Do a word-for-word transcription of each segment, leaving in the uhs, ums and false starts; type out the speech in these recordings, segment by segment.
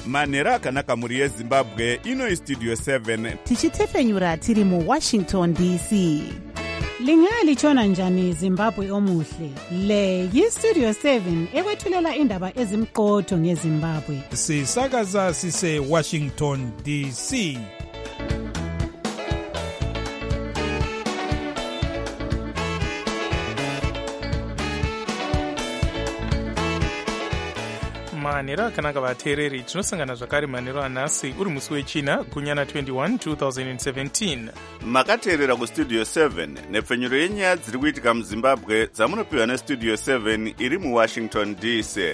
manhero akanaka mhuri yezimbabwe. Ino istudio seven tichitefenyura tiri muwashington D C. Lingalitshona njani Zimbabwe omuhle? Le yistudio seven ekwethulela indaba ezimqotho ngeZimbabwe. Sisakaza sise Washington D C. manhero akanaka vateereri, tinosangana zvakare manhero anhasi uri musi wechina gunyana twenty-one twenty seventeen. makateerera kustudio seven nepfenyuro yenyaya dziri kuitika muzimbabwe dzamunopiwa nestudio seven iri muwashington D C.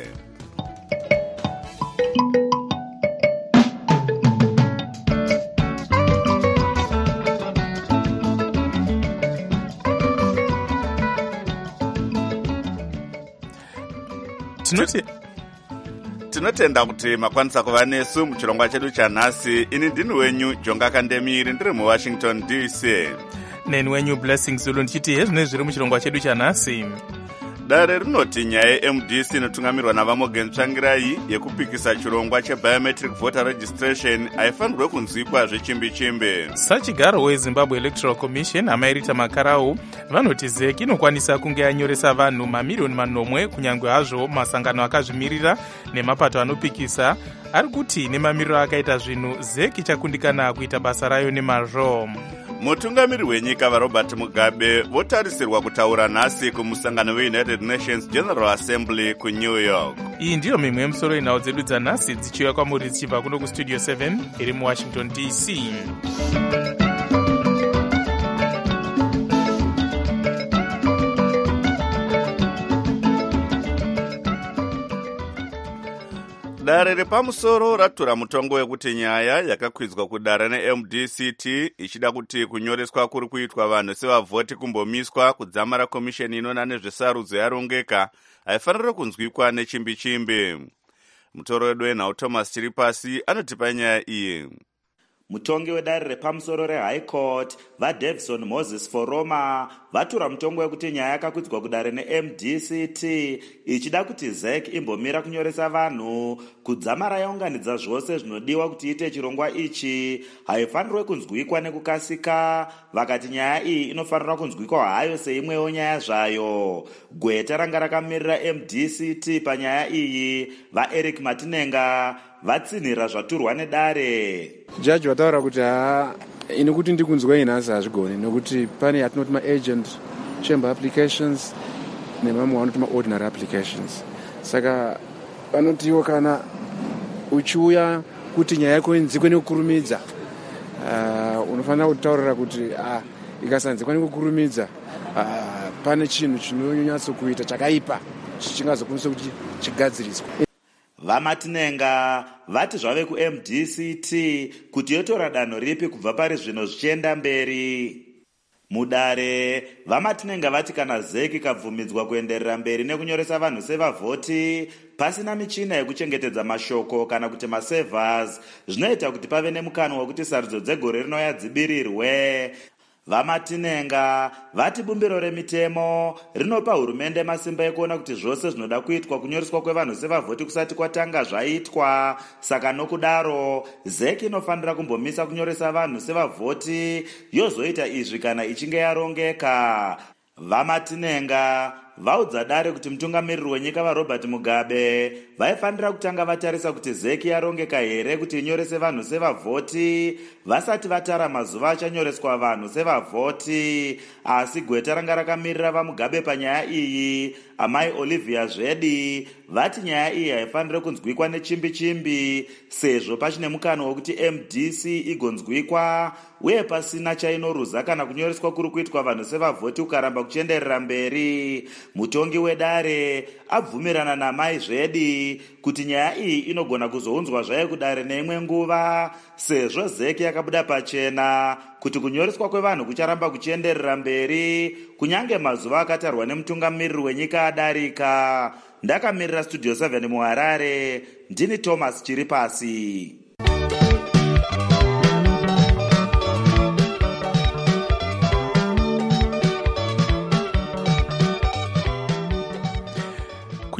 tinoti tinotenda kuti makwanisa kuva nesu muchirongwa chedu chanhasi. Ini ndini wenyu Jonga Kandemiri, ndiri muwashington D C. neni wenyu Blessing Zulu ndichiti hezvine zviri muchirongwa chedu chanhasi. Dare rinoti nyaya ye-M D C inotungamirwa navaMorgan Tsvangirai yekupikisa chirongwa chebiometric voter registration haifanirwe kunzwikwa zvechimbi-chimbi. sachigaro weZimbabwe Electoral Commission amairita makarau vanoti Z E C inokwanisa kunge yanyoresa vanhu mamiriyoni manomwe, kunyange hazvo masangano akazvimirira nemapato anopikisa ari kuti nemamiriro akaita zvinhu Z E C ichakundikana kuita basa rayo nemazvo. Mutungamiri wenyika vaRobert Mugabe votarisirwa kutaura nhasi kumusangano weUnited Nations General Assembly kuNew York. Iyi ndiyo mimwe yemusoro yenhau dzedu dzanhasi dzichiuya kwamuri dzichibva kuno kustudio seven iri muwashington D C. Dare repamusoro ratura mutongo wekuti nyaya yakakwidzwa kudare ne-M D C T ichida kuti kunyoreswa kuri kuitwa vanhu sevavhoti kumbomiswa kudzamara komisheni inona nezvesarudzo yarongeka haifanira kunzwikwa nechimbi-chimbi. Mutoro wedu wenhau Thomas Chiripasi anotipa nyaya iyi. Mutongi wedare repamusoro reHigh Court vaDavison Moses Foroma vatura mutongo wekuti nyaya yakakwidzwa kudare ne-M D C T ichida kuti Z E C imbomira kunyoresa vanhu kudzamara yaunganidza zvose zvinodiwa kuti ite chirongwa ichi haifanirwe kunzwikwa nekukasika. Vakati nyaya iyi inofanira kunzwikwa hayo seimwewo nyaya zvayo. Gweta ranga rakamirira M D C T panyaya iyi vaEric Matinenga vatsinhira zvaturwa nedare. Jaji vataura kuti haa ini kuti ndikunzwai nhasi hazvigoni nekuti pane yatinoti maagent chamber applications nemamwe vanoti maordinary applications. Saka vanotiwo kana uchiuya kuti nyaya yako inzikwe nekukurumidza uh, unofanira kutaurira kuti uh, ikasanzikwa nekukurumidza uh, pane chinhu chinonyatsokuita chakaipa chichingazokonisa kuti chigadziriswe. Vamatinenga vati zvave ku-M D C T kuti yotora danho ripi kubva pari zvino zvichienda mberi. Mudare Vamatinenga vati kana Z E C ikabvumidzwa kuenderera mberi nekunyoresa vanhu sevavhoti pasina michina yekuchengetedza mashoko kana kuti maservers, zvinoita kuti pave nemukana wekuti sarudzo dzegore rinouya dzibirirwe. Vamatinenga vati bumbiro remitemo rinopa hurumende masimba ekuona kuti zvose zvinoda kuitwa kunyoreswa kwevanhu sevavhoti kusati kwatanga zvaitwa. Saka nokudaro Z E C inofanira kumbomisa kunyoresa vanhu sevavhoti yozoita izvi kana ichinge yarongeka. Vamatinenga vaudza dare kuti mutungamiriri wenyika vaRobert Mugabe vaifanira kutanga vatarisa kuti Z E C yarongeka here kuti inyorese vanhu sevavhoti vasati vatara mazuva achanyoreswa vanhu sevavhoti. Asi gweta ranga rakamirira vaMugabe panyaya iyi amai Olivia Zvedhi vati nyaya iyi haifanire kunzwikwa nechimbi-chimbi sezvo pachine mukana wekuti M D C igonzwikwa uye pasina chainoruza kana kunyoreswa kuri kuitwa vanhu sevavhoti ukaramba kuchienderera mberi. Mutongi wedare abvumirana namai Zvedhi kuti nyaya iyi inogona kuzounzwa zvayo kudare neimwe nguva sezvo Z E C yakabuda pachena kuti kunyoreswa kwevanhu kucharamba kuchienderera mberi kunyange mazuva akatarwa nemutungamiriri wenyika adarika. Ndakamirira studio seven muHarare, ndini Thomas Chiripasi.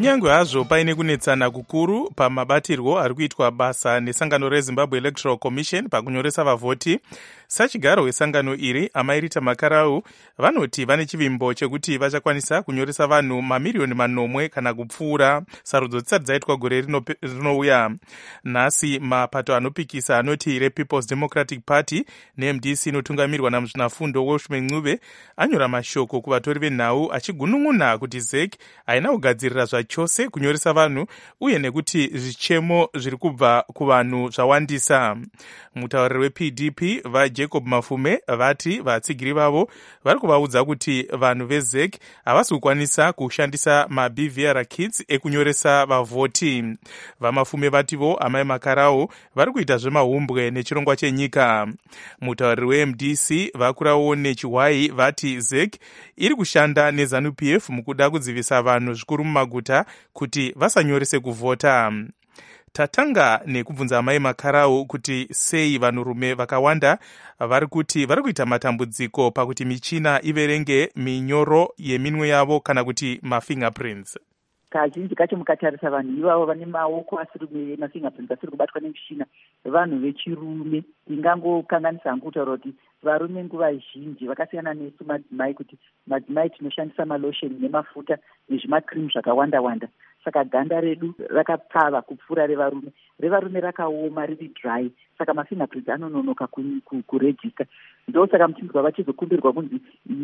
Kunyangwe hazvo paine kunetsana kukuru pamabatirwo ari kuitwa basa nesangano reZimbabwe Electoral Commission pakunyoresa vavhoti, sachigaro wesangano iri amairita makarau vanoti vane chivimbo chekuti vachakwanisa kunyoresa vanhu mamiriyoni manomwe kana kupfuura sarudzo dzisati dzaitwa gore rinouya. Nhasi mapato anopikisa anoti rePeople's Democratic Party neM D C inotungamirwa namuzvinafundo Welshman Ncube anyora mashoko kuvatori venhau achigunun'una kuti Z E C haina kugadzirira zvachose kunyoresa vanhu uye nekuti zvichemo zviri kubva kuvanhu zvawandisa. Mutauriri weP D P vaJacob Mafume vati vatsigiri vavo vari kuvaudza kuti vanhu veZ E C havasi kukwanisa kushandisa maB V R kits ekunyoresa vavhoti. VaMafume vativo amai makarau vari kuita zvemahumbwe nechirongwa chenyika. Mutauriri weM D C vakurawo nechiwai vati Z E C iri kushanda neZANU P F mukuda kudzivisa vanhu zvikuru mumaguta kuti vasanyorese kuvhota. Tatanga nekubvunza amai makarau kuti sei vanhurume vakawanda vari kuti vari kuita matambudziko pakuti michina iverenge minyoro yeminwe yavo kana kuti mafingerprints. Kazhinji kacho mukatarisa vanhu ivavo vane maoko asiri mafingerprints asiri kubatwa nemishina vanhu vechirume. Ndingangokanganisa hangu kutaura kuti varume nguva zhinji vakasiyana nesu madzimai kuti madzimai tinoshandisa malotion nemafuta nezvimakrimu zvakawanda wanda. Saka ganda redu rakapfava kupfuura revarume. Revarume rakaoma riri dry. Saka mafingerprints anononoka kurejista. Ndo saka muchinzwa vachizokumbirwa kunzi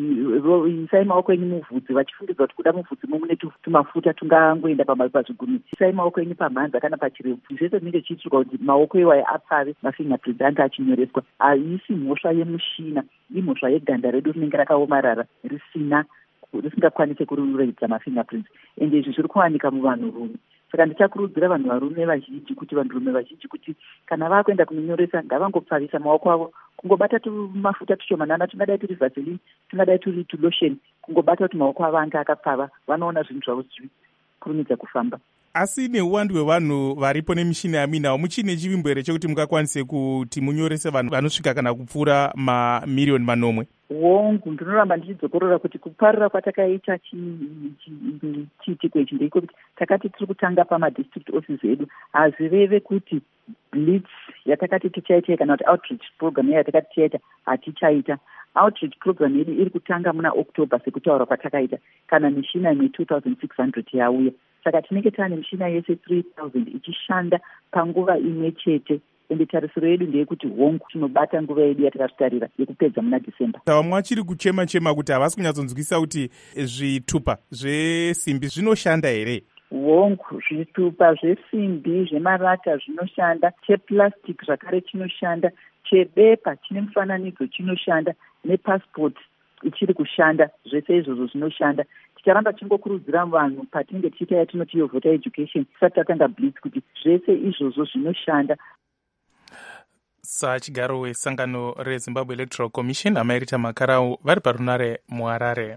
isai maoko enyu muvhudzi vachifungidzwa kuti kuda muvhudzi mune tumafuta tungangoenda pazvigumi. Isai maoko enyu pamhanza kana pachirebvu. Zvese zvinenge zvichiitirwa kuti maoko iwayo apfave mafingerprints anga achinyoreswa. Haisi mhosva yemushina, imhosva yeganda redu rinenge rakaomarara risina risingakwanisi kureredza mafingerprints. Ende izvi zviri kuwanika muvanhurume. Saka ndichakurudzira vanhu varume vazhinji kuti vanhurume vazhinji kuti kana vakuenda kunonyoresa ngavangopfavisa maoko avo, kungobata tumafuta tushomanana tungadai turi vaseline, tungadai turi tulotion, kungobata kuti maoko avo anga akapfava, vanoona zvinhu zvavo zvichikurumidza kufamba. Asi neuwandu hwevanhu varipo nemishina yaminawo muchine chivimbo here chekuti mungakwanise kuti munyorese vanhu vanosvika kana kupfuura mamiriyoni manomwe? Hongu, ndinoramba ndichidzokorora kuti kuparira kwatakaita chiitiko ichi ndeikokuti takati tiri kutanga pamadistrict office edu hazireve kuti blitz yatakati tichaita kana kuti outreach program yatakati tichaita hatichaita. Outreach program yedu iri kutanga muna October sekutaura kwatakaita kana mishina ine two thousand six hundred yauya. Saka tinenge tane mishina yese three thousand ichishanda panguva imwe chete. Ende tarisiro yedu ndeyekuti hongu tinobata nguva yedu yatakazvitarira yekupedza muna December. Vamwe mwachiri kuchema chema kuti havasi kunyatsonzwisa kuti zvitupa zvesimbi zvinoshanda here? Hongu, zvitupa zvesimbi zvemarata zvinoshanda, cheplastic zvakare chinoshanda, chebepa chine mufananidzo chinoshanda, nepassport ichiri kushanda. Zvese izvozvo zvinoshanda. Ticharamba tingokurudzira vanhu patinenge tichiita yatinoti yo voter education tisati tatanga blitz kuti zvese izvozvo zvinoshanda. Sachigaro wesangano reZimbabwe Electoral Commission amairita makarau vari parunare muHarare.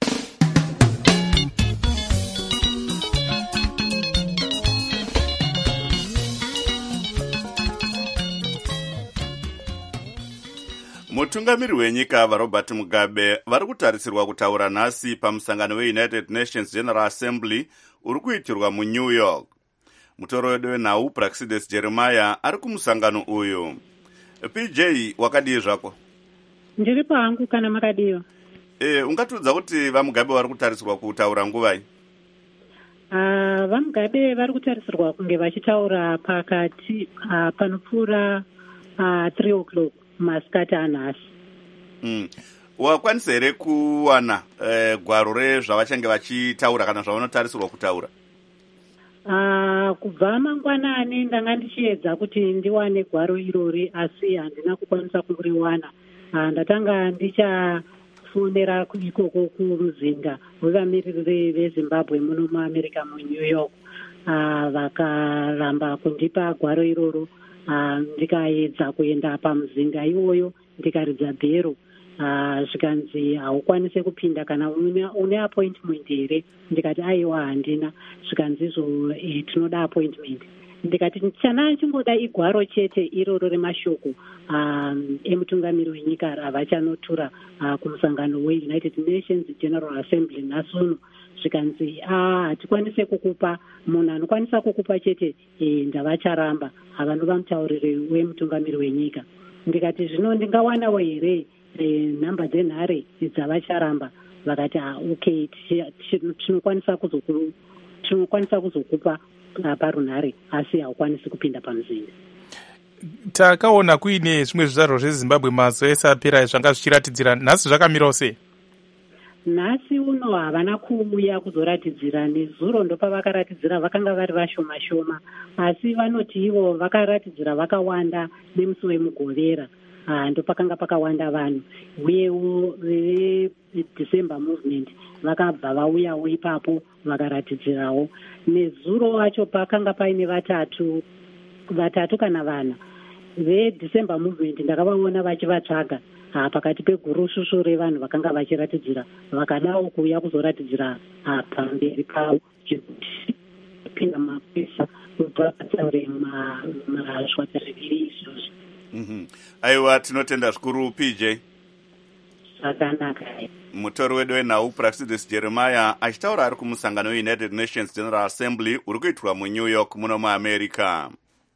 Mutungamiri wenyika vaRobert Mugabe vari kutarisirwa kutaura nhasi pamusangano weUnited Nations General Assembly uri kuitirwa muNew York. Mutoro wedu wenhau Praxedes Jeremiah ari kumusangano uyu. P J, wakadii zvako? Ndiri pangu kana makadiwa. E, ungatiudza kuti vaMugabe vari kutarisirwa kutaura nguvai? Uh, vaMugabe vari kutarisirwa kunge vachitaura pakati uh, panopfuura uh, three o'clock masikati anhasi. Mm. Wakwanisa here kuwana eh, gwaro rezvavachange vachitaura kana zvavanotarisirwa kutaura? Uh, kubva mangwanani ndanga ndichiedza kuti ndiwane gwaro irori asi handina kukwanisa kuriwana. Uh, ndatanga ndichafonera ikoko kuruzinda wevamiriri veZimbabwe muno muAmerica muNew York. Uh, vakaramba kundipa gwaro iroro. Uh, ndikaedza kuenda pamuzinda iwoyo ndikaridza bhero. Uh, zvikanzi haukwanise kupinda kana une, une appointment here. Ndikati aiwa handina. Zvikanzi izvo e, tinoda appointment. ndikati chana chingoda igwaro chete iroro remashoko um, emutungamiri wenyika ravachanotura uh, kumusangano weunited nations general assembly nhasuno zvikanzi hatikwanise uh, kukupa munhu anokwanisa kukupa chete e, ndavacharamba havanova mutauriri wemutungamiri wenyika. Ndikati zvino ndingawanawo here e, nhamba dzenhare dzavacharamba. Vakati ah, okay tinokwanisa kuzoku tinokwanisa kuzokupa parunhare asi haukwanisi kupinda pamuzinda. Takaona kuine zvimwe zvizvarwa zvezimbabwe mazuva ese apera zvanga zvichiratidzira, nhasi zvakamirawo sei? Nhasi uno havana kuuya kuzoratidzira, nezuro ndopavakaratidzira, vakanga vari vashoma shoma, asi vanoti ivo vakaratidzira vakawanda nemusi wemugovera. Ah, ndopakanga pakawanda vanhu, uyewo veDecember movement vakabva vauyawo ipapo vakaratidzirawo. Nezuro wacho pakanga paine vatatu vatatu kana vana veDecember movement ndakavaona vachivatsvaga ah, pakati pegurushushu revanhu vakanga vachiratidzira, vakadawo kuuya kuzoratidzira ah, pamberi pavo pinda mapesa kubva patsaure mazvata zviviri izvozvi. Mm-hmm. Aiwa, tinotenda zvikuru P J. Zvakanaka. Mutori wedu wenhau Praxidis Jeremiah achitaura ari kumusangano weUnited Nations General Assembly uri kuitirwa muNew York muno muAmerica.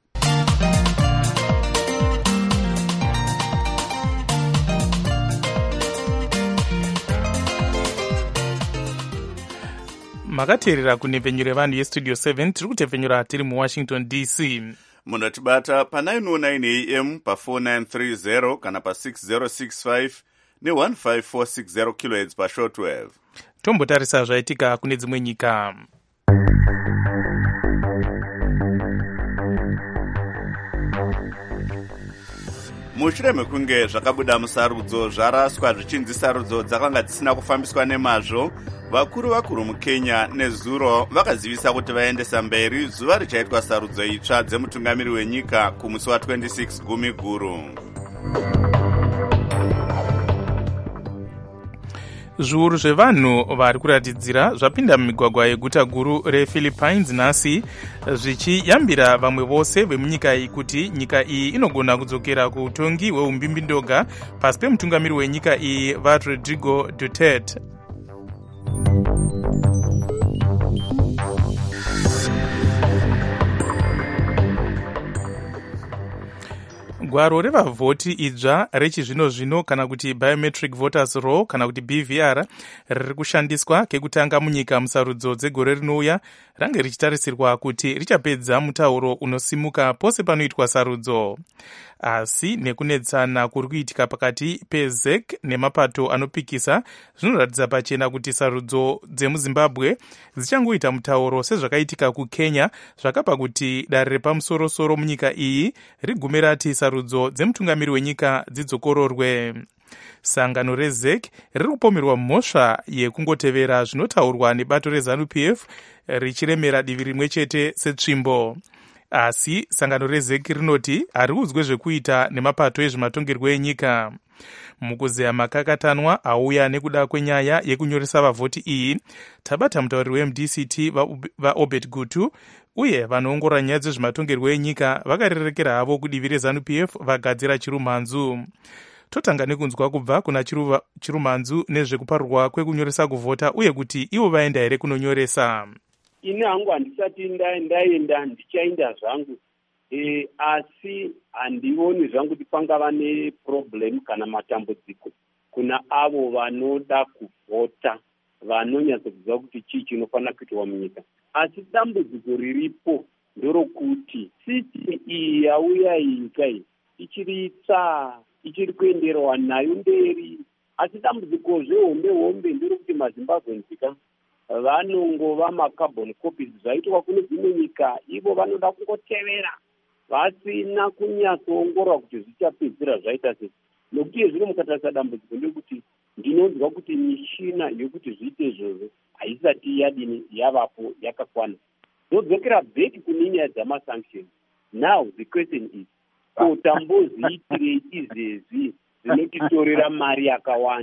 Makateerera kunepfenyuro vanhu yestudio seven, tiri kutepfenyura tiri muWashington D C. Munotibata pa nine oh nine A M pa four nine three zero kana pa six zero six five ne one five four six zero kilohertz pa shortwave. Tombotarisa zvaitika kune dzimwe nyika. Mushure mekunge zvakabuda musarudzo zvaraswa zvichinzi sarudzo dzakanga dzisina kufambiswa nemazvo, vakuru vakuru muKenya nezuro vakazivisa kuti vaendesa mberi zuva richaitwa sarudzo itsva dzemutungamiri wenyika kumusi wa twenty-six gumi guru. Zviuru zvevanhu vari kuratidzira zvapinda mumigwagwa yeguta guru rePhilippines nhasi, zvichiyambira vamwe vose vemunyika iyi kuti nyika iyi inogona kudzokera kuutongi hweumbimbi-ndoga pasi pemutungamiri wenyika iyi vaRodrigo Duterte. Gwaro revavhoti idzva rechizvino zvino kana kuti biometric voters roll kana kuti B V R riri kushandiswa kekutanga munyika musarudzo dzegore rinouya, range richitarisirwa kuti richapedza mutauro unosimuka pose panoitwa sarudzo. Asi nekunetsana kuri kuitika pakati peZ E C nemapato anopikisa zvinoratidza pachena kuti sarudzo dzemuZimbabwe dzichangoita mutauro sezvakaitika kuKenya, zvakapa kuti dare repamusoro-soro munyika iyi rigume rati sarudzo dzemutungamiri wenyika dzidzokororwe. Sangano reZ E C riri kupomerwa mhosva yekungotevera zvinotaurwa nebato reZANU-P F richiremera divi rimwe chete setsvimbo. Asi sangano reZ E C rinoti hariudzwe zvekuita nemapato ezvematongerwo enyika. Mukuzeya makakatanwa auya nekuda kwenyaya yekunyoresa vavhoti iyi, tabata mutauriri weM D C T vaObed Gutu uye vanoongorora nyaya dzezvematongerwo enyika vakarerekera havo kudivi reZANU-P F vagadzira chirumhanzu. Totanga nekunzwa kubva kuna chirumhanzu nezvekuparurwa kwekunyoresa kuvhota uye kuti ivo vaenda here kunonyoresa. Ini hangu handisati ndaenda ndichaenda zvangu, e, asi handioni zvangu kuti pangava neproblem kana matambudziko kuna avo vanoda kuvhota, vanonyatsokuziva kuti chii chinofanira kuitwa munyika. Asi dambudziko riripo ndorokuti sisitemu iyi yauya nyika iyi ichiri itsva, ichiri kuenderwa nayo mberi. Asi dambudziko zvehombe hombe ndorokuti maZimbabweans vanongova macarbon copies zvaitwa kune dzimwe nyika, ivo vanoda kungotevera vasina kunyatsoongorora kuti zvichapedzira zvaita sei. Nokuti zvino mukatarisa dambudziko ndekuti ndinonzwa kuti mishina yekuti zviite izvozvo haisati yadini yavapo yakakwana. Zodzokera bheki kune nyaya dzamasanctions. Now the question is, ko tamboziitirei izvezvi zvinotitorera mari yakawanda?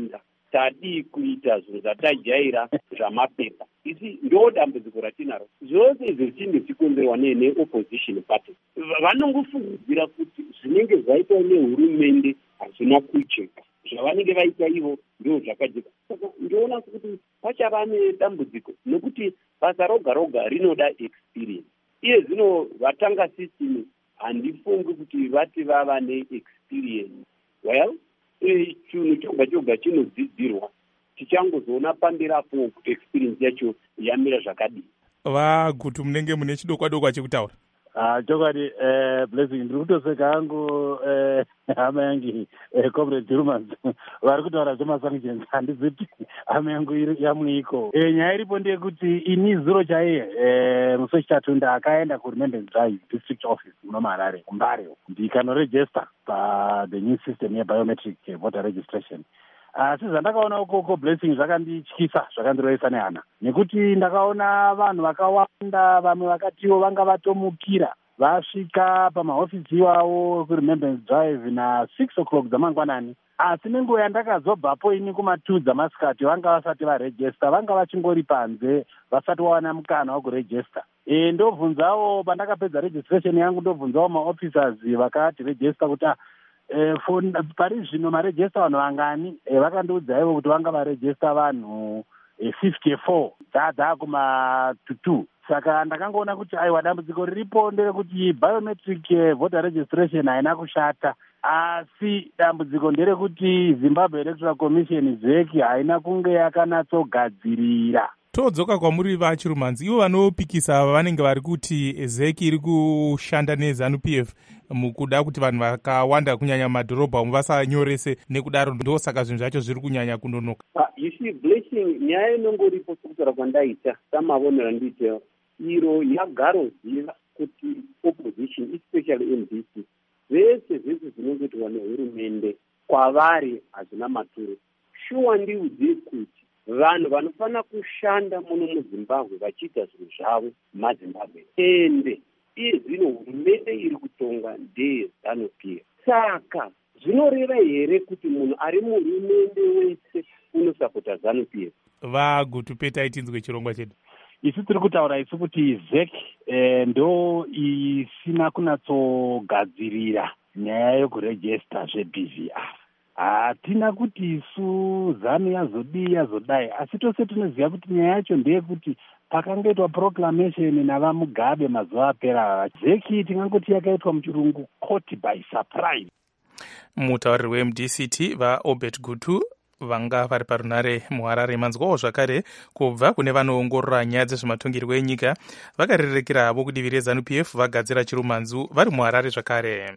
tadii kuita zvinhu zvatajaira zvamapepa. Isi ndo dambudziko ratinaro. Zvose izvi zvichinge zvikonzerwa neopposition party. Vanongofungidzira kuti zvinenge zvaitwa nehurumende hazvina kujeka. Zvavanenge vaita ivo ndo zvakajeka. Saka ndinoona kuti pachava nedambudziko nekuti basa roga roga rinoda experience. Iye zvino vatanga system handifungi kuti vati vava neexperience. Well, chinhu choga choga chinodzidzirwa. Tichangozoona pamberapo kuti experience yacho yamira zvakadii. Vagutu munenge mune chidokwa dokwa chekutaura. Ah, chokwadi eh blessing ndiri kutoseka hangu eh hama yangu eh comrade Durmans vari kutaura zvemasanctions handiziti hama yangu yamuiko. Eh nyaya iripo ndeyekuti ini zuro chaiye eh musi wechitatu ndakaenda kuRemembrance Drive district office muno muHarare kuMbare ndikanoregister pa the new system yebiometric voter registration. Asi uh, zvandakaona ukoko blessing zvakandityisa zvakandiroisa nehana nekuti ndakaona vanhu vakawanda vamwe vakatiwo vanga vatomukira vasvika pamahofisi iwavo kuRemembrance Drive na six o'clock dzamangwanani. Asi nenguva yandakazobvapo ini kuma-two dzamasikati vanga vasati varejista, vanga vachingori panze vasati wawana mukana wakurejista. E, ndobvunzawo pandakapedza registration yangu ndobvunzawo maofficers vakati rejista kuti Eh, pari zvino marejista vanhu vangani eh, vakandiudza ivo kuti vanga varejista vanhu eh, fifty-four dzadza kuma two. Saka ndakangoona kuti aiwa dambudziko riripo nderekuti biometric eh, voter registration haina kushata, asi dambudziko nderekuti Zimbabwe Electoral Commission zeki haina kunge yakanatsogadzirira. Todzoka kwamuri vaChirumanzi, ivo vanopikisa vanenge vari kuti zeki iri kushanda neZANU P F mukuda kuti vanhu vakawanda kunyanya madhorobha umu vasanyorese, nekudaro ndosaka zvinhu zvacho zviri kunyanya kundonoka. You see, blessing nyaya inongoripo sokutaura kwandaita samavonero andite iro yagaroziva kuti opposition especially M D C vese zvese zvinongoitwa nehurumende kwavari hazvina maturo. Shuwa ndiudze kuti vanhu vanofana kushanda muno muZimbabwe vachiita zvinhu zvavo maZimbabwe ende iye zvino hurumende iri kutonga ndeye ZANU P F. Saka zvinoreva here kuti munhu ari muhurumende wese unosapota ZANU P F? Vagutu Petai tinzwe chirongwa chedu. Isi tiri kutaura isi kuti zeki eh, ndo isina kunatsogadzirira nyaya yokurejista zve-B V R. Hatina kuti isu ZANU yazodii yazodai, asi tose tinoziva kuti nyaya yacho ndeyekuti pakangoitwa proclamation navaMugabe mazuva apera, zeki tingangoti yakaitwa muchirungu caught by surprise. Mutauriri we-M D C T vaObert Gutu vanga vari parunare muHarare. Manzwawo zvakare kubva kune vanoongorora nyaya dzezvematongerwo enyika vakarerekera vokudivi reZANU P F vagadzira Chirumanzu vari muHarare zvakare.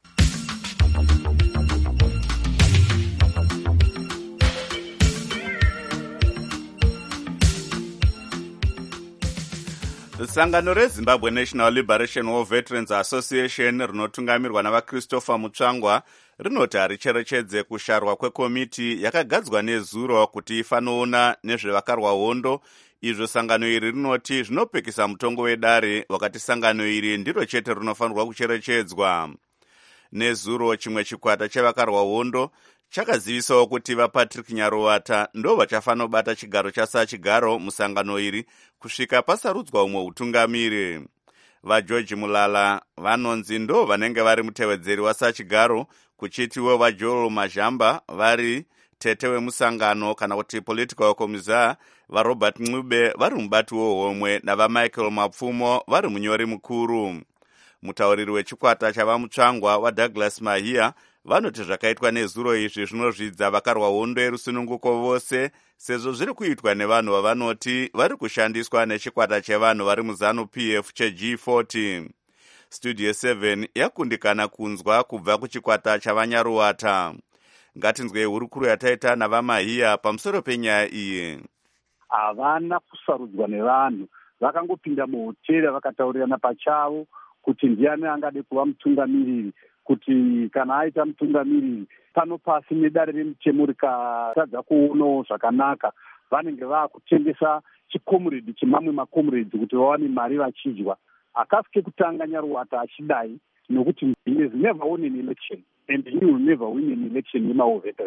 Sangano reZimbabwe National Liberation War Veterans Association rinotungamirwa navaChristopher Mutsvangwa rinoti haricherechedze kusharwa kwekomiti yakagadzwa nezuro kuti ifanoona nezvevakarwa hondo. Izvo sangano iri rinoti zvinopekisa mutongo wedare, wakati sangano iri ndiro chete rinofanirwa kucherechedzwa. Nezuro chimwe chikwata chevakarwa hondo chakazivisawo kuti vaPatrick Nyaruwata ndo vachafanobata chigaro chasachigaro musangano iri kusvika pasarudzwa umwe utungamiri. VaGeorge Mulala vanonzi ndo vanenge vari mutevedzeri wasachigaro, kuchitiwo vaJoel Majamba vari tete wemusangano kana kuti political commissar, vaRobert Ncube vari mubati wohomwe navaMichael Mapfumo vari munyori mukuru. Mutauriri wechikwata chavamutsvangwa waDouglas Mahia vanoti zvakaitwa nezuro izvi zvinozvidza vakarwa hondo yerusununguko vose, sezvo zviri kuitwa nevanhu vavanoti vari kushandiswa nechikwata chevanhu vari muZANU P F cheG forty. Studio seven yakundikana kunzwa kubva kuchikwata chavanyaruwata. Ngatinzwei hurukuru yataita navamahia pamusoro penyaya iyi. Havana kusarudzwa nevanhu, vakangopinda muhotera vakataurirana pachavo kuti ndiani angade kuva mutungamiriri, kuti kana aita mutungamiriri pano pasi nedare remutemo rikatadza kuonawo zvakanaka, vanenge vaakutengesa chikomuredi chemamwe makomuredi kuti vawane mari vachidya. Akasi kekutanga Nyaruwata achidai nokuti he has never won an election and he will never win an election in our veterans.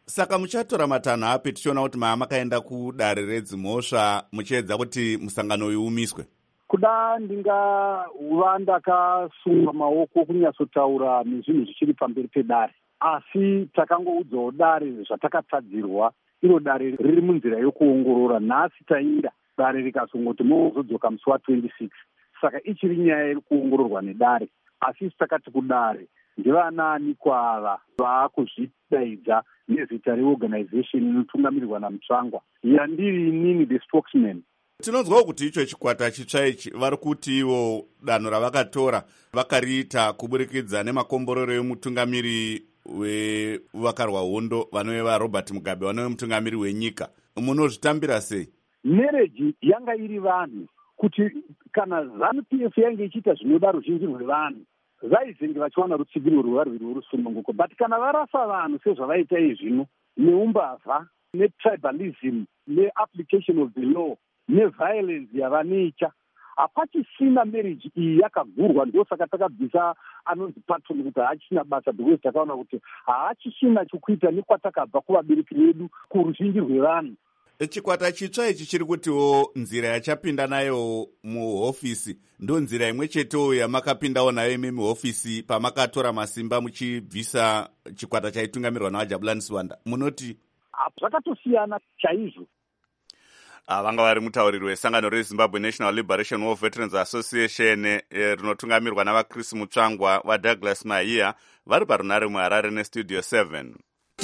Saka muchatora matanho api tichiona kuti maa makaenda kudare redzimhosva muchiedza kuti musangano uyu umiswe? Kuda ndingava ndakasunga maoko kunyatsotaura nezvinhu zvichiri pamberi pedare, asi takangoudzawo dare zvatakatadzirwa. Iro dare riri munzira yokuongorora. Nhasi tainda dare rikazongoti mozodzoka musi wa26. Saka ichiri nyaya iri kuongororwa nedare, asi isi takati kudare ndivanani kwava vaakuzvidaidza nezita reorganization inotungamirirwa namutsvangwa, yandiri inini the spokesman. Tinonzwawo kuti icho chikwata chitsva ichi vari kuti ivo danho ravakatora vakariita kuburikidza nemakomborero emutungamiri wevakarwa hondo vanova Robert Mugabe vanove mutungamiri wenyika. Munozvitambira sei? Nereji yanga iri vanhu kuti kana ZANU P F yange ichiita zvinoda ruzhinji rwevanhu vaizenge vachiwana rutsigiro rwarwiri rworusununguko, but kana varasa vanhu sezvavaita izvino neumbavha netribalism neapplication of the law neviolence yavanicha, hapachisina marriage iyi yakagurwa. Ndio saka takabvisa anonzi patron kuti haachina basa, because takaona kuti haachisina chokuita nekwatakabva kuvabereki vedu kuruzhinji rwevanhu. Chikwata chitsva ichi chiri kutiwo nzira yachapinda nayo muhofisi ndo nzira imwe chetewo yamakapindawo nayo imi muhofisi pamakatora masimba muchibvisa chikwata chaitungamirwa nawaJabulani Sibanda. Munoti zvakatosiyana chaizvo. Vanga vari mutauriri wesangano reZimbabwe National Liberation War Veterans Association rinotungamirwa navaChris Mutsvangwa vaDouglas Mahia vari parunare muHarare neStudio seven.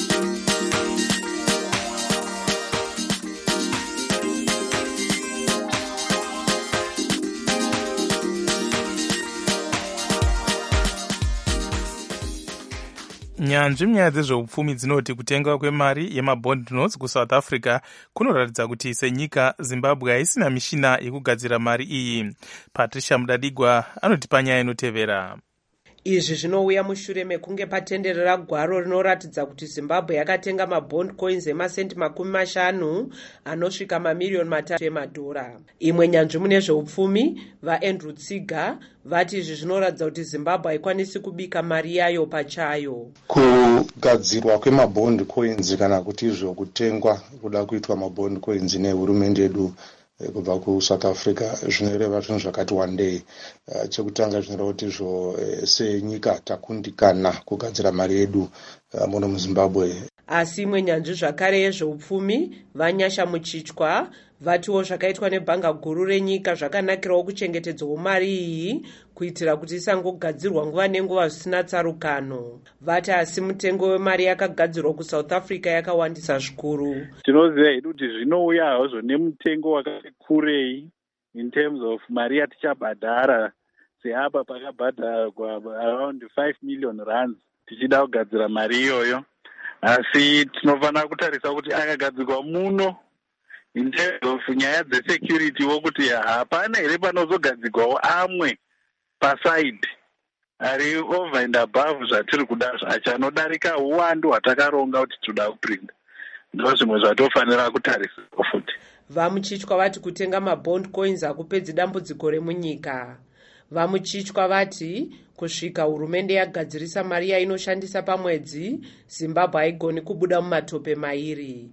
Nyanzvi munyaya dzezveupfumi dzinoti kutenga kwemari yemabond notes kuSouth Africa kunoratidza kuti senyika Zimbabwe haisina mishina yekugadzira mari iyi. Patricia Mudadigwa anotipa nyaya inotevera. Izvi zvinouya mushure mekunge patenderera gwaro rinoratidza kuti Zimbabwe yakatenga mabond coins emasenti makumi mashanu anosvika mamiliyoni matatu emadhora. Imwe nyanzvi mune zveupfumi vaAndrew Tsiga vati izvi zvinoratidza kuti Zimbabwe haikwanisi kubika mari yayo pachayo. Kugadzirwa kwemabond coins kana kuti izvo kutengwa kuda kuitwa mabond coins nehurumende yedu kubva kuSouth Africa zvinoreva zvinhu zvakati wandei. Uh, chekutanga zvinoreva kuti izvo uh, senyika takundikana kugadzira mari yedu uh, muno muZimbabwe. Asi imwe nyanzvi zvakare yezveupfumi vaNyasha Muchichwa vatiwo zvakaitwa nebhanga guru renyika zvakanakirawo kuchengetedzwa mari iyi kuitira kuti isangogadzirwa nguva nenguva zvisina tsarukano. Vati asi mutengo wemari yakagadzirwa kuSouth Africa yakawandisa zvikuru. Tinoziva hedu kuti zvinouya hazvo nemutengo wakati kurei in terms of mari yatichabhadhara, seapa pakabhadharwa around five million rands tichida kugadzira mari iyoyo. Asi tinofanira kutarisa kuti akagadzirwa muno in terms of nyaya dzesecurity wokuti hapana here panozogadzirwawo amwe paside ari over and above zvatiri kuda achanodarika uwandu hwatakaronga kuti toda kuprinda. Ndo zvimwe zvatofanira kutarisa futi. Vamuchichwa vati kutenga mabond coins hakupedzi dambudziko remunyika. Vamuchichwa vati kusvika hurumende yagadzirisa mari yainoshandisa pamwedzi Zimbabwe haigoni kubuda mumatope mairi.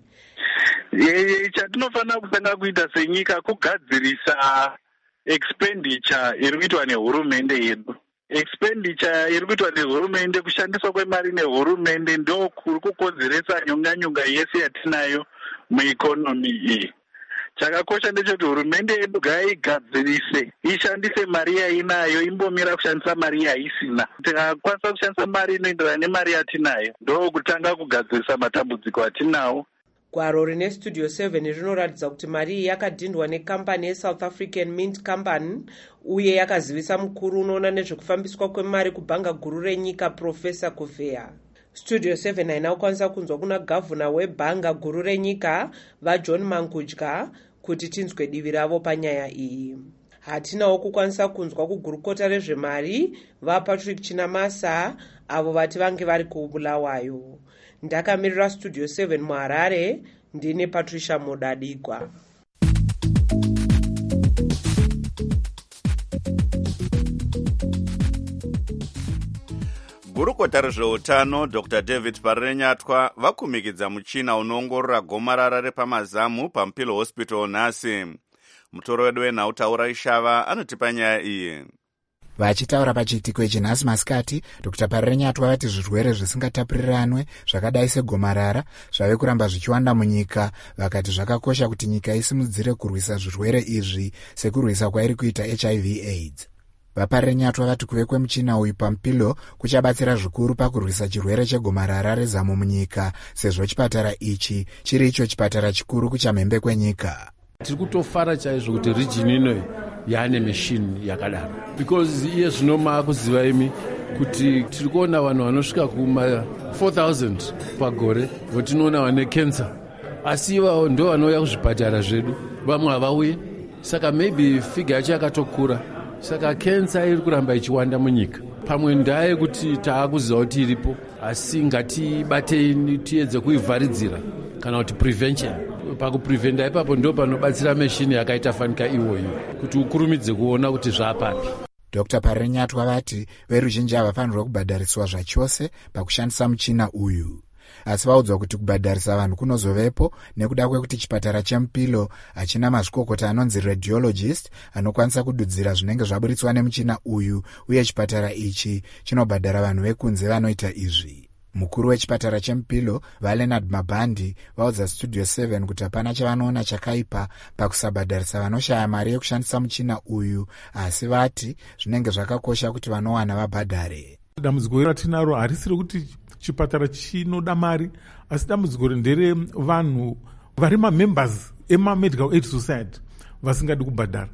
Chatinofanira kutanga kuita senyika kugadzirisa expenditure iri kuitwa nehurumende yedu. Expenditure iri kuitwa nehurumende, kushandiswa kwemari nehurumende ndo kuri kukonzeresa nyonga-nyonga yese yatinayo muekonomi iyi. Chakakosha ndechoti hurumende yedu ngaigadzirise, ishandise mari yainayo, imbomira kushandisa mari yaisina. Tikakwanisa kushandisa mari inoenderana nemari yatinayo ndo kutanga kugadzirisa matambudziko atinawo. Gwaro rine Studio seven rinoratidza kuti mari iyi yakadhindwa nekambani yeSouth African Mint Company uye yakazivisa mukuru unoona nezvekufambiswa kwemari kubhanga guru renyika Professor Kufeya. Studio seven haina kukwanisa kunzwa kuna gavhuna webhanga guru renyika vaJohn Mangudya kuti tinzwe divi ravo panyaya iyi. Hatinawo kukwanisa kunzwa kugurukota rezvemari vaPatrick Chinamasa avo vati vange vari kuBulawayo. Ndakamirira Studio seven muHarare ndine Patricia Mudadigwa. gurukota rezveutano dr david parenyatwa vakumikidza muchina unoongorora gomarara repamazamu pampilo hospital nhasi. mutoro wedu wenhau Taura Ishava anotipa nyaya iyi. Vachitaura pachiitiko ichi nhasi masikati, dr Parenyatwa vati zvirwere zvisingatapuriranwe zvakadai segomarara zvave kuramba zvichiwanda munyika. Vakati zvakakosha kuti nyika isimudzire kurwisa zvirwere izvi sekurwisa kwairi kuita H I V AIDS. Vaparenyatwa vati kuve kwemuchina uyu pampilo kuchabatsira zvikuru pakurwisa chirwere chegomarara rezamu munyika, sezvo chipatara ichi chiri icho chipatara chikuru kuchamhembe kwenyika. Tiri kutofara chaizvo kuti region inoyi yaane machine yakadaro, because iye zvino maakuziva imi kuti tiri kuona vanhu vanosvika kuma four thousand pagore votinoona vane cancer, asi ivavo ndo vanouya kuzvipatara zvedu, vamwe havauye. Saka maybe figa yacho yakatokura, saka cancer iri kuramba ichiwanda munyika. Pamwe ndaa yekuti taakuziva kuti iripo, asi ngatibatei tiedze kuivharidzira kana kuti prevention. Pakupreventa ipapo ndo panobatsira meshini yakaita fanika iwoyo kuti ukurumidze kuona kuti zvapapi. dr Parenyatwa vati veruzhinji havafanirwa kubhadhariswa zvachose pakushandisa muchina uyu, asi vaudzwa kuti kubhadharisa vanhu kunozovepo nekuda kwekuti chipatara cheMupilo hachina mazvikokota anonzi radiologist anokwanisa kududzira zvinenge zvaburitswa nemuchina uyu, uye chipatara ichi chinobhadhara vanhu vekunze vanoita izvi. Mukuru wechipatara cheMupilo vaLeonard Mabhandi vaudza Studio seven kuti hapana chavanoona chakaipa pakusabhadharisa vanoshaya mari yekushandisa muchina uyu, asi vati zvinenge zvakakosha kuti vanowana vabhadhare. Dambudziko ratinaro harisiri kuti chipatara chinoda mari, asi dambudziko ndere vanhu vari mamembers ema-medical aid society vasingadi kubhadhara.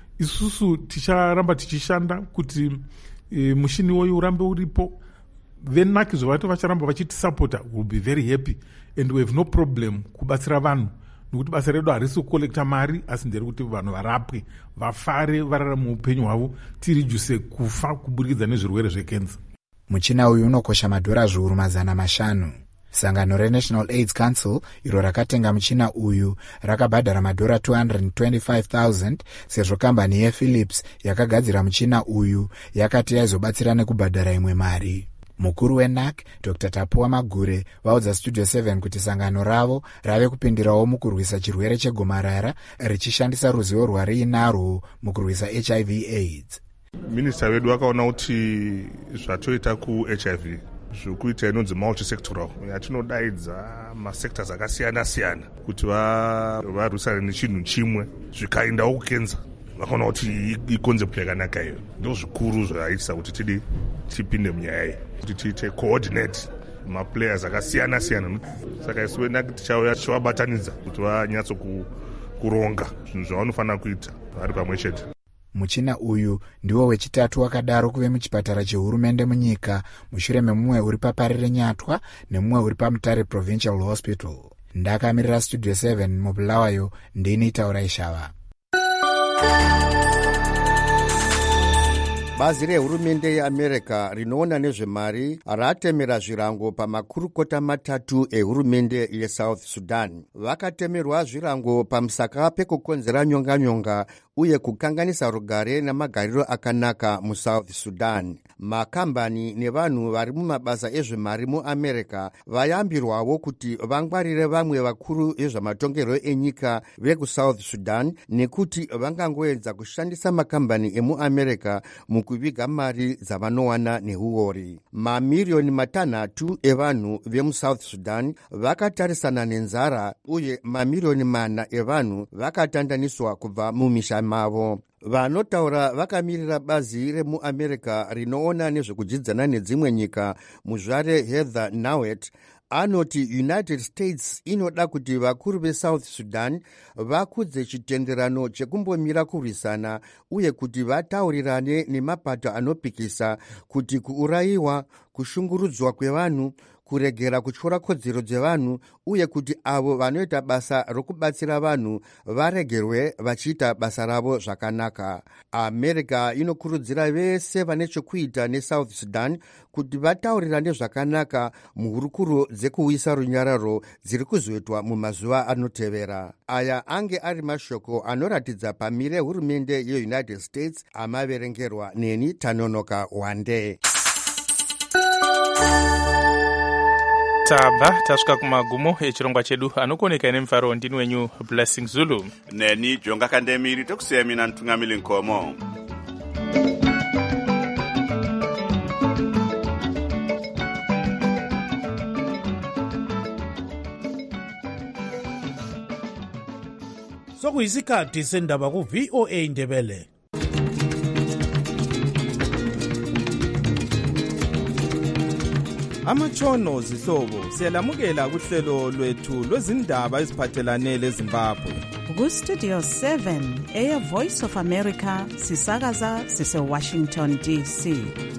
Isusu ticharamba tichishanda kuti e, mushini woyu urambe uripo. Venaki zvavati vacharamba vachitisapota, will be very happy and we have no problem kubatsira vanhu, nokuti basa redu harisi kukolekta mari, asi ndere kuti vanhu varapwe, vafare, vararame upenyu hwavo, tirijuse kufa kuburikidza nezvirwere zvekenza. Muchina uyu unokosha madhora zviuru mazana mashanu. Sangano reNational AIDS Council iro rakatenga muchina uyu rakabhadhara madhora two hundred twenty-five thousand, sezvo kambani yePhilips yakagadzira muchina uyu yakati yaizobatsira nekubhadhara imwe mari. Mukuru weNA C dr Tapuwa Magure vaudza Studio seven kuti sangano ravo rave kupindirawo mukurwisa chirwere chegomarara richishandisa ruzivo rwariinarwo mukurwisa H I V AIDS. Minista wedu vakaona kuti zvatoita kuH I V zvokuita inonzi multisectoral, yatinodaidza masectors akasiyana siyana kuti varwisane nechinhu chimwe zvikaendawo kukenza. Vakaona kuti iconcept yakanaka iyo, ndo zvikuru zvaisa kuti tidi tipinde munyaya iyi, kuti tiite coordinate maplayers akasiyana siyana. Saka isuwe NAC tichauya tichivabatanidza kuti vanyatso kuronga zvinhu zvavanofanira kuita vari pamwe chete. Muchina uyu ndiwo wechitatu wakadaro kuve muchipatara chehurumende munyika, mushure memumwe uri paParenyatwa nemumwe uri paMutare Provincial Hospital. Ndakamirira Studio seven mubulawayo, ndini Taura Ishava. Bazi rehurumende yeAmerica rinoona nezvemari ratemera zvirango pamakurukota matatu ehurumende yeSouth Sudan. Vakatemerwa zvirango pamusaka pekukonzera nyonganyonga uye kukanganisa rugare namagariro akanaka muSouth Sudan. Makambani nevanhu vari mumabasa ezvemari muAmerica vayambirwawo kuti vangwarire vamwe vakuru vezvamatongerwo enyika vekuSouth Sudan nekuti vangangoedza kushandisa makambani emuAmerica mukuviga mari dzavanowana neuori. Mamiriyoni matanhatu evanhu vemuSouth Sudan vakatarisana nenzara uye mamiriyoni mana evanhu vakatandaniswa kubva mumisha mavo. Vanotaura vakamirira bazi remuAmerica rinoona nezvekudzidzana nedzimwe nyika, muzvare Heather Nauert anoti United States inoda kuti vakuru veSouth Sudan vakudze chitenderano chekumbomira kurwisana uye kuti vataurirane nemapato anopikisa kuti kuurayiwa, kushungurudzwa kwevanhu, kuregera kutyora kodzero dzevanhu uye kuti avo vanoita basa rokubatsira vanhu varegerwe vachiita basa ravo zvakanaka. America inokurudzira vese vane chokuita neSouth Sudan kuti vataurirane zvakanaka muhurukuro dzekuuyisa runyararo dziri kuzoitwa mumazuva anotevera. Aya ange ari mashoko anoratidza pamire hurumende yeUnited States amaverengerwa neni Tanonoka Wande. tabva tasvika kumagumo echirongwa chedu. anokoneka nemufaro ndini wenyu Blessing Zulu. neni Jonga Kandemiri tekusiya mina Ntungamili Nkomo. sokuyisikhathi sendaba ku-V O A Ndebele. Amatshono zihlobo siyalamukela kuhlelo lwethu lwezindaba eziphathelane leZimbabwe. Ku-Studio seven eya Voice of America sisakaza sise-Washington D C.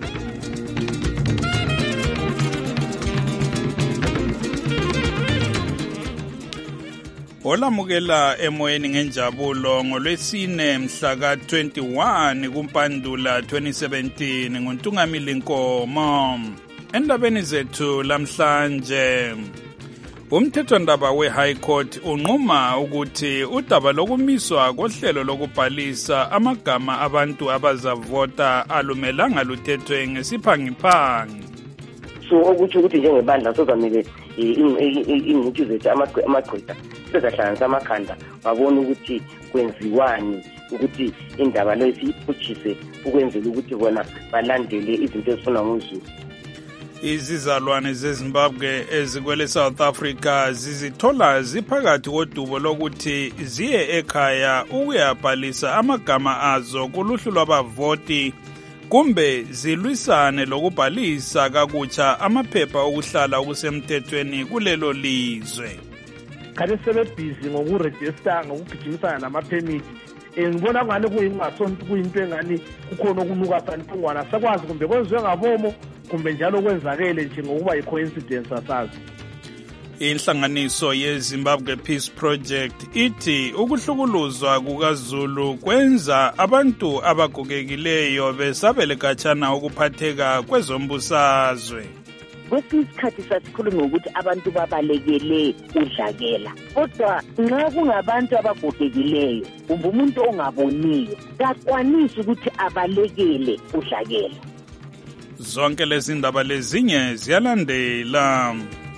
olamukela emoyeni ngenjabulo ngolwesine mhla ka twenty-one kuMpandula twenty seventeen nguNtungamili Nkomo. Endabeni zethu lamhlanje, umthethwandaba we-High Court unquma ukuthi udaba lokumiswa kohlelo lokubhalisa amagama abantu abazavota alumelanga luthethwe ngesiphangiphangi. So okuthi ukuthi njengebandla sozamele ingcithu zethu amagqwetha sezahlanganisa amakhanda babona ukuthi kwenziwani ukuthi indaba leyo siyiphutshise ukwenzela ukuthi bona balandele izinto ezifuna ngozulu. Izizalwane zeZimbabwe ezikwele South Africa zizithola ziphakathi kodubo lokuthi ziye ekhaya ukuyabhalisa amagama azo kuluhlu lwabavoti kumbe zilwisane lokubhalisa kakutsha amaphepha okuhlala okusemthethweni kulelo lizwe. Kade sebebhizi ngokurejista ngokugijimisana namaphemithi. Ngibona ngani kuyingasonto kuyinto engani kukhona okunuka santungwana sakwazi kumbe kwenziwe ngabomo kumbe njalo kwenzakele nje ngokuba yi-coincidence asazi. Inhlanganiso yeZimbabwe Peace Project ithi ukuhlukuluzwa kukaZulu kwenza abantu abagogekileyo besabele khatshana ukuphatheka kwezombusazwe. Kwesinye isikhathi sasikhuluma ukuthi abantu babalekele udlakela, kodwa nxa kungabantu abagogekileyo kumbe umuntu ongaboniyo kakwanisi ukuthi abalekele udlakela. Zonke lezi ndaba lezinye ziyalandela.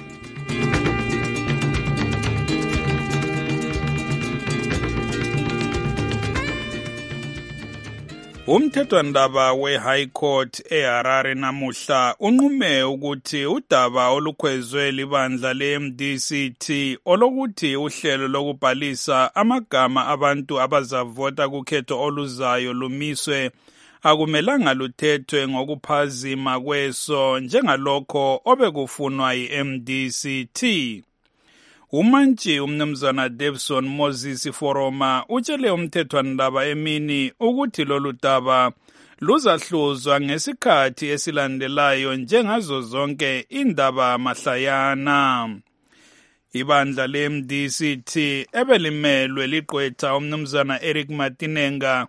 Umthethwandaba we-High Court eHarare namuhla unqume ukuthi udaba olukhwezwe libandla le-M D C T olokuthi uhlelo lokubhalisa amagama abantu abazavota kukhetho oluzayo lumiswe akumelanga luthethwe ngokuphazima kweso njengalokho obekufunwa yi-M D C T. Umantshi umnumzana Davison Moses Foroma utshele umthethwandaba emini ukuthi lolu daba luzahluzwa ngesikhathi esilandelayo njengazo zonke indaba mahlayana. Ibandla le-M D C T ebelimelwe ligqwetha umnumzana Eric Matinenga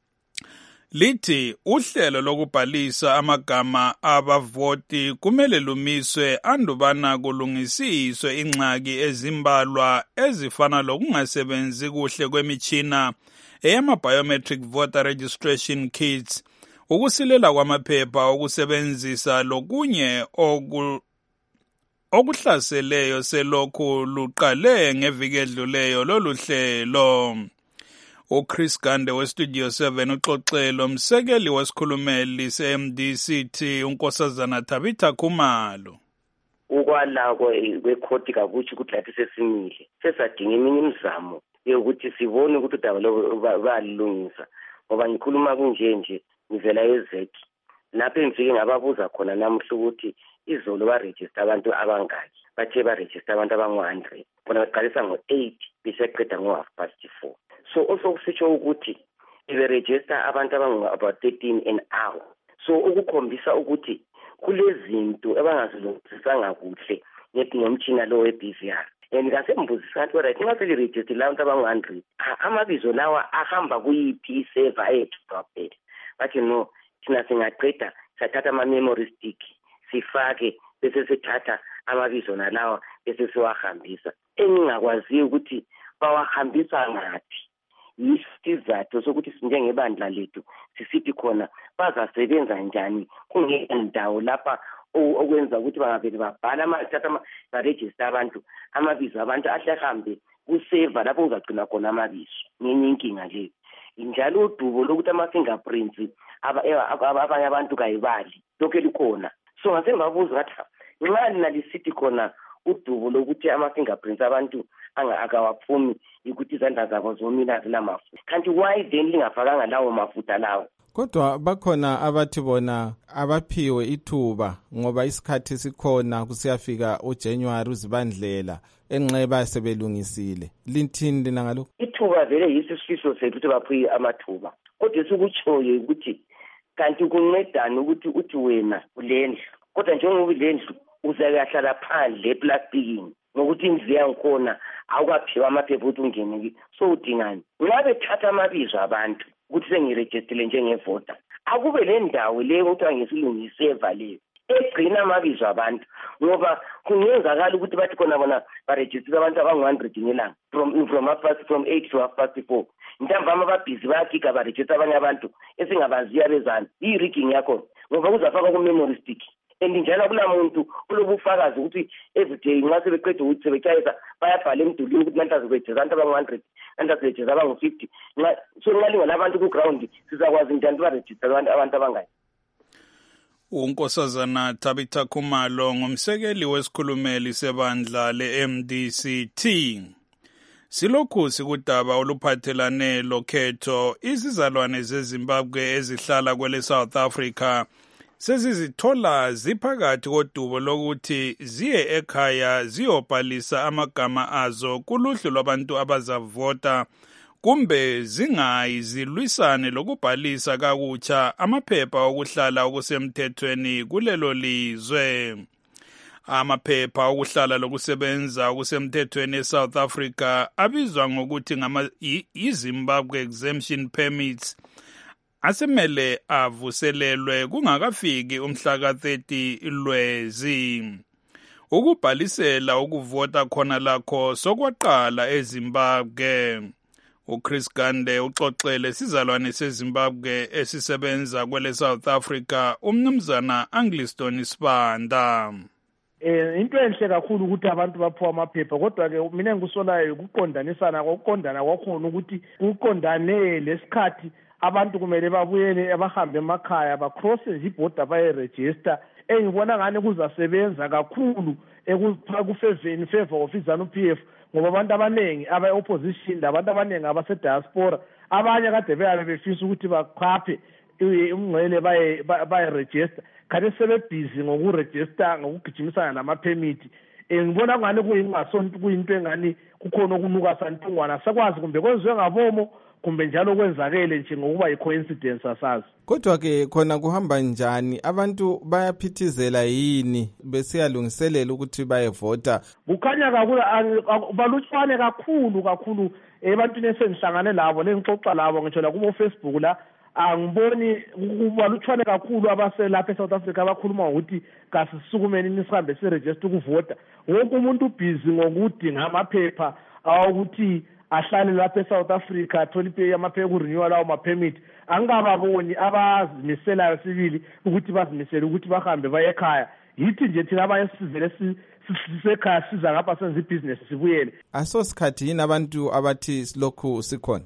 lithi uhlelo lokubhalisa amagama abavoti kumele lumiswe andubana kulungisiswe ingxaki ezimbalwa ezifana lokungasebenzi kuhle kwemitshina eyama-biometric voter registration kits, ukusilela kwamaphepha okusebenzisa lokunye oku okuhlaseleyo selokhu luqale ngeviki edluleyo lolu hlelo. uChris Gande weStudio seven uxoxelo msekeli wesikhulumeli se-M D C T unkosazana Tabitha Khumalo. Ukwala kwekhoti kakuthi ukuthi lathi sesimile sesadinga eminye imizamo yokuthi sibone ukuthi udaba balilungisa, ngoba ngikhuluma kunje nje ngivela ezeki lapho engifike ngababuza khona namuhla ukuthi izolo barejista abantu abangaki, bathe barejista abantu abangu one hundred bona baqalisa ngo-eight beseqeda ngo-half past four. So also kusitsho ukuthi iberejista abantu abangu-about thirteen an hour. So ukukhombisa ukuthi kulezinto abangazilungisisanga kuhle ngomtshina lo we-B V R. And ngasembuzisa ukuthi right nxa selirejiste abantu abangu-one hundred amabizo lawa ahamba kuyiphi iseva ethu kwaphela. Bathi no, thina singaqeda sathatha ama-memory stick sifake bese sithatha amabizo nalawa bese siwahambisa. Engingakwaziyo ukuthi bawahambisa ngathi. Yisizathu sokuthi sinjengebandla lethu sisithi khona bazasebenza njani kungendawo lapha okwenza ukuthi bangavele babhala amathatha barejista abantu amabizo abantu ahle ahambe kuseva lapho uzagcina khona amabizo. Ngenye inkinga leyo. Njalo udubo lokuthi ama-fingerprints abanye abantu kayibali lokho elikhona. So ngase ngabuza ngathi nxa nalisithi khona udubo lokuthi ama-fingerprints abantu akawaphumi ukuthi izandla zabo zomila zinamafutha. Kanti why then lingafakanga lawo mafutha lawo? Kodwa bakhona abathi bona abaphiwe ithuba ngoba isikhathi sikhona kusiyafika uJanuary uzibandlela enxeba sebelungisile. Linthini lina ngalokho? Ithuba vele yisifiso sethu ukuthi baphiwe amathuba. Kodwa sikutshoyo ukuthi kanti kuncedani ukuthi uthi wena ulendlu. Kodwa njengoba ilendlu uzayahlala phandle eplastikini ngokuthi indlu yangikhona awukaphiwa amaphepha ukuthi ungene. So udingani? Nxa bethatha amabizo abantu ukuthi sengirejistile njengevota, akube le ndawo leyo kuthiwa ngesilungiseva leyo egcina amabizo abantu, ngoba kungenzakala ukuthi bathi khona bona barejistile abantu abangu-one hundred ngelanga from from past from eight to half past four. Ntambama babhizi bayakika barejista abanye abantu esingabaziya bezana. I-rigging yakho ngoba kuzafaka ku-memory stick. And njalo kula muntu ulobufakazi ukuthi everyday nxa sebeqeda ukuthi sebetshayisa bayabhala emdulini ukuthi nanti azirejista abantu abangu-one hundred, nanti azirejista abangu-fifty. So nxa linganabantu ku-ground sizakwazi njani barejista abantu abangayi. uNkosazana Tabitha Khumalo ngumsekeli wesikhulumeli sebandla le-M D C T. Silokhu sikudaba oluphathelane lokhetho, izizalwane zeZimbabwe ezihlala kwele South Africa sezizithola ziphakathi kodubo lokuthi ziye ekhaya ziyobhalisa amagama azo kuluhlu lwabantu abazavota, kumbe zingayi zilwisane lokubhalisa kakutsha amaphepha okuhlala okusemthethweni kulelo lizwe. Amaphepha okuhlala lokusebenza okusemthethweni eSouth Africa abizwa ngokuthi ngama iZimbabwe Exemption Permits asemele avuselelwe kungakafiki umhla ka thirty Lwezi. Ukubhalisela ukuvota khona lakho sokwaqala eZimbabwe. uChris Gande uxoxele sizalwane seZimbabwe esisebenza kwele South Africa umnumzana Angliston Sibanda. Eh into enhle kakhulu ukuthi abantu baphiwa amaphepha, kodwa ke mina ngikusolayo ukuqondanisana kokuqondana kwakhona ukuthi uqondane lesikhathi abantu kumele babuyele abahambe emakhaya bacrosse iborder bayeregister. Engibona ngani kuzasebenza kakhulu ekufeveni favor of izanu P F ngoba abantu abanengi aba-opposition abantu abanengi abase-diaspora abanye kade beyabe befisa ukuthi baqhaphe umngcele baye-register, kade sebebhizi ngokurejista ngokugijimisana namaphemithi. Ngibona ngani kuyingasonto kuyinto engani kukhona okunuka santungwana sakwazi kumbe kwenziwe ngabomo kumbe njalo kwenzakele nje ngokuba yi-coincidence asazi. Kodwa ke khona kuhamba njani? Abantu bayaphithizela yini besiyalungiselela ukuthi bayevota? Kukhanya kakhulu balutshwane kakhulu kakhulu ebantwini esengihlangane labo lengixoxa labo ngitsho la kubo Facebook la, angiboni kubalutshwane kakhulu abaselapha eSouth Africa abakhuluma ngokuthi kasisukumeni nisihambe siregister ukuvota. Wonke umuntu ubhizi ngokudinga amaphepha awukuthi ahlale lapha eSouth Africa athole amaphepha okurenewal lawo ma-permit. Angababoni abazimiselayo sibili ukuthi bazimisele ukuthi bahambe baye ekhaya. Yithi nje thina abanye sivele sisekhaya siza ngapha senza ibhizinesi sibuyele. Asosikhathi yini abantu abathi silokhu sikhona?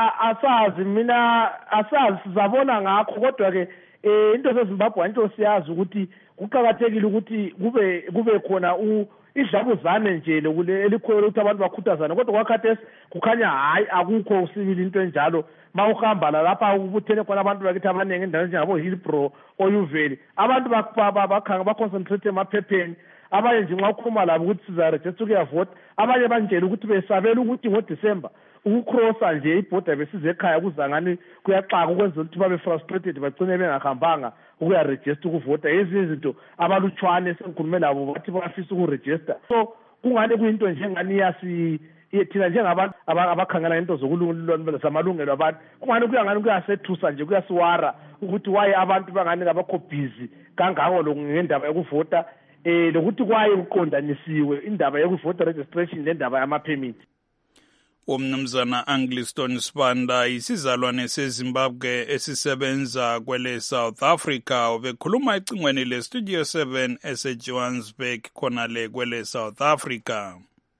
Asazi mina asazi sizabona ngakho, kodwa ke into zeZimbabwe into siyazi ukuthi kuqhakathekile ukuthi kube kube khona u idlabuzane nje lokule elikholo ukuthi abantu bakhuthazana, kodwa kwakhathesi kukhanya hayi akukho usibili into enjalo. Mawuhamba lapha ubuthene khona abantu bakithi abaningi endaweni njengabo Hillbrow oyuveli abantu bakhanga baconcentrate emaphepheni, abanye nje nxa ukhuluma labo ukuthi sizaregister ukuyavota, abanye banjela ukuthi besabela ukuthi ngoDisemba ukukrosa nje ibhoda besize ekhaya kuzangani kuyaxaka ukwenza ukuthi babe frustrated bagcine bengahambanga ukuyaregister ukuvota. Ezinye izinto abalutshwane sengikhulume labo bathi bafisa ukuregister. So kungani kuyinto njengani yasi thina njengabantu abakhangela into zokulungela zamalungelo abantu, kungani kuyangani kuyasethusa nje kuyasiwara ukuthi waye abantu bangani ngabakho busy kangako lokungendaba yokuvota eh lokuthi kwaye uqondanisiwe indaba yokuvota registration nendaba yama permit. Umnumzana Angliston Sibanda isizalwane seZimbabwe esisebenza kwele South Africa ubekhuluma ecingweni le Studio seven eseJohannesburg khona le kwele South Africa.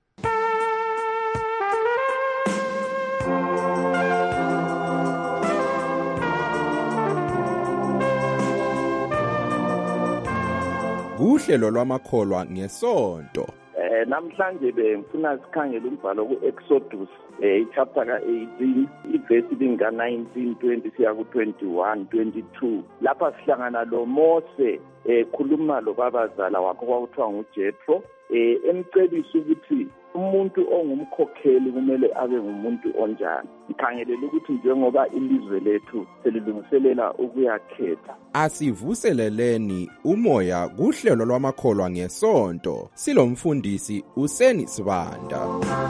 Uhlelo lwamakholwa ngesonto. Eh namhlanje bengifuna sikhangele umbhalo ku-Exodus eh chapter ka eighteen iverse linga nineteen twenty siya ku twenty-one twenty-two lapha sihlangana lo Mose eh khuluma lo babazala wakho kwakuthiwa nguJethro eh emcebisa ukuthi umuntu ongumkhokheli kumele abe ngumuntu onjani. Ngikhangelele ukuthi njengoba ilizwe lethu selilungiselela ukuyakhetha, asivuseleleni umoya kuhlelo lwamakholwa ngesonto. Silomfundisi uSeni Sibanda.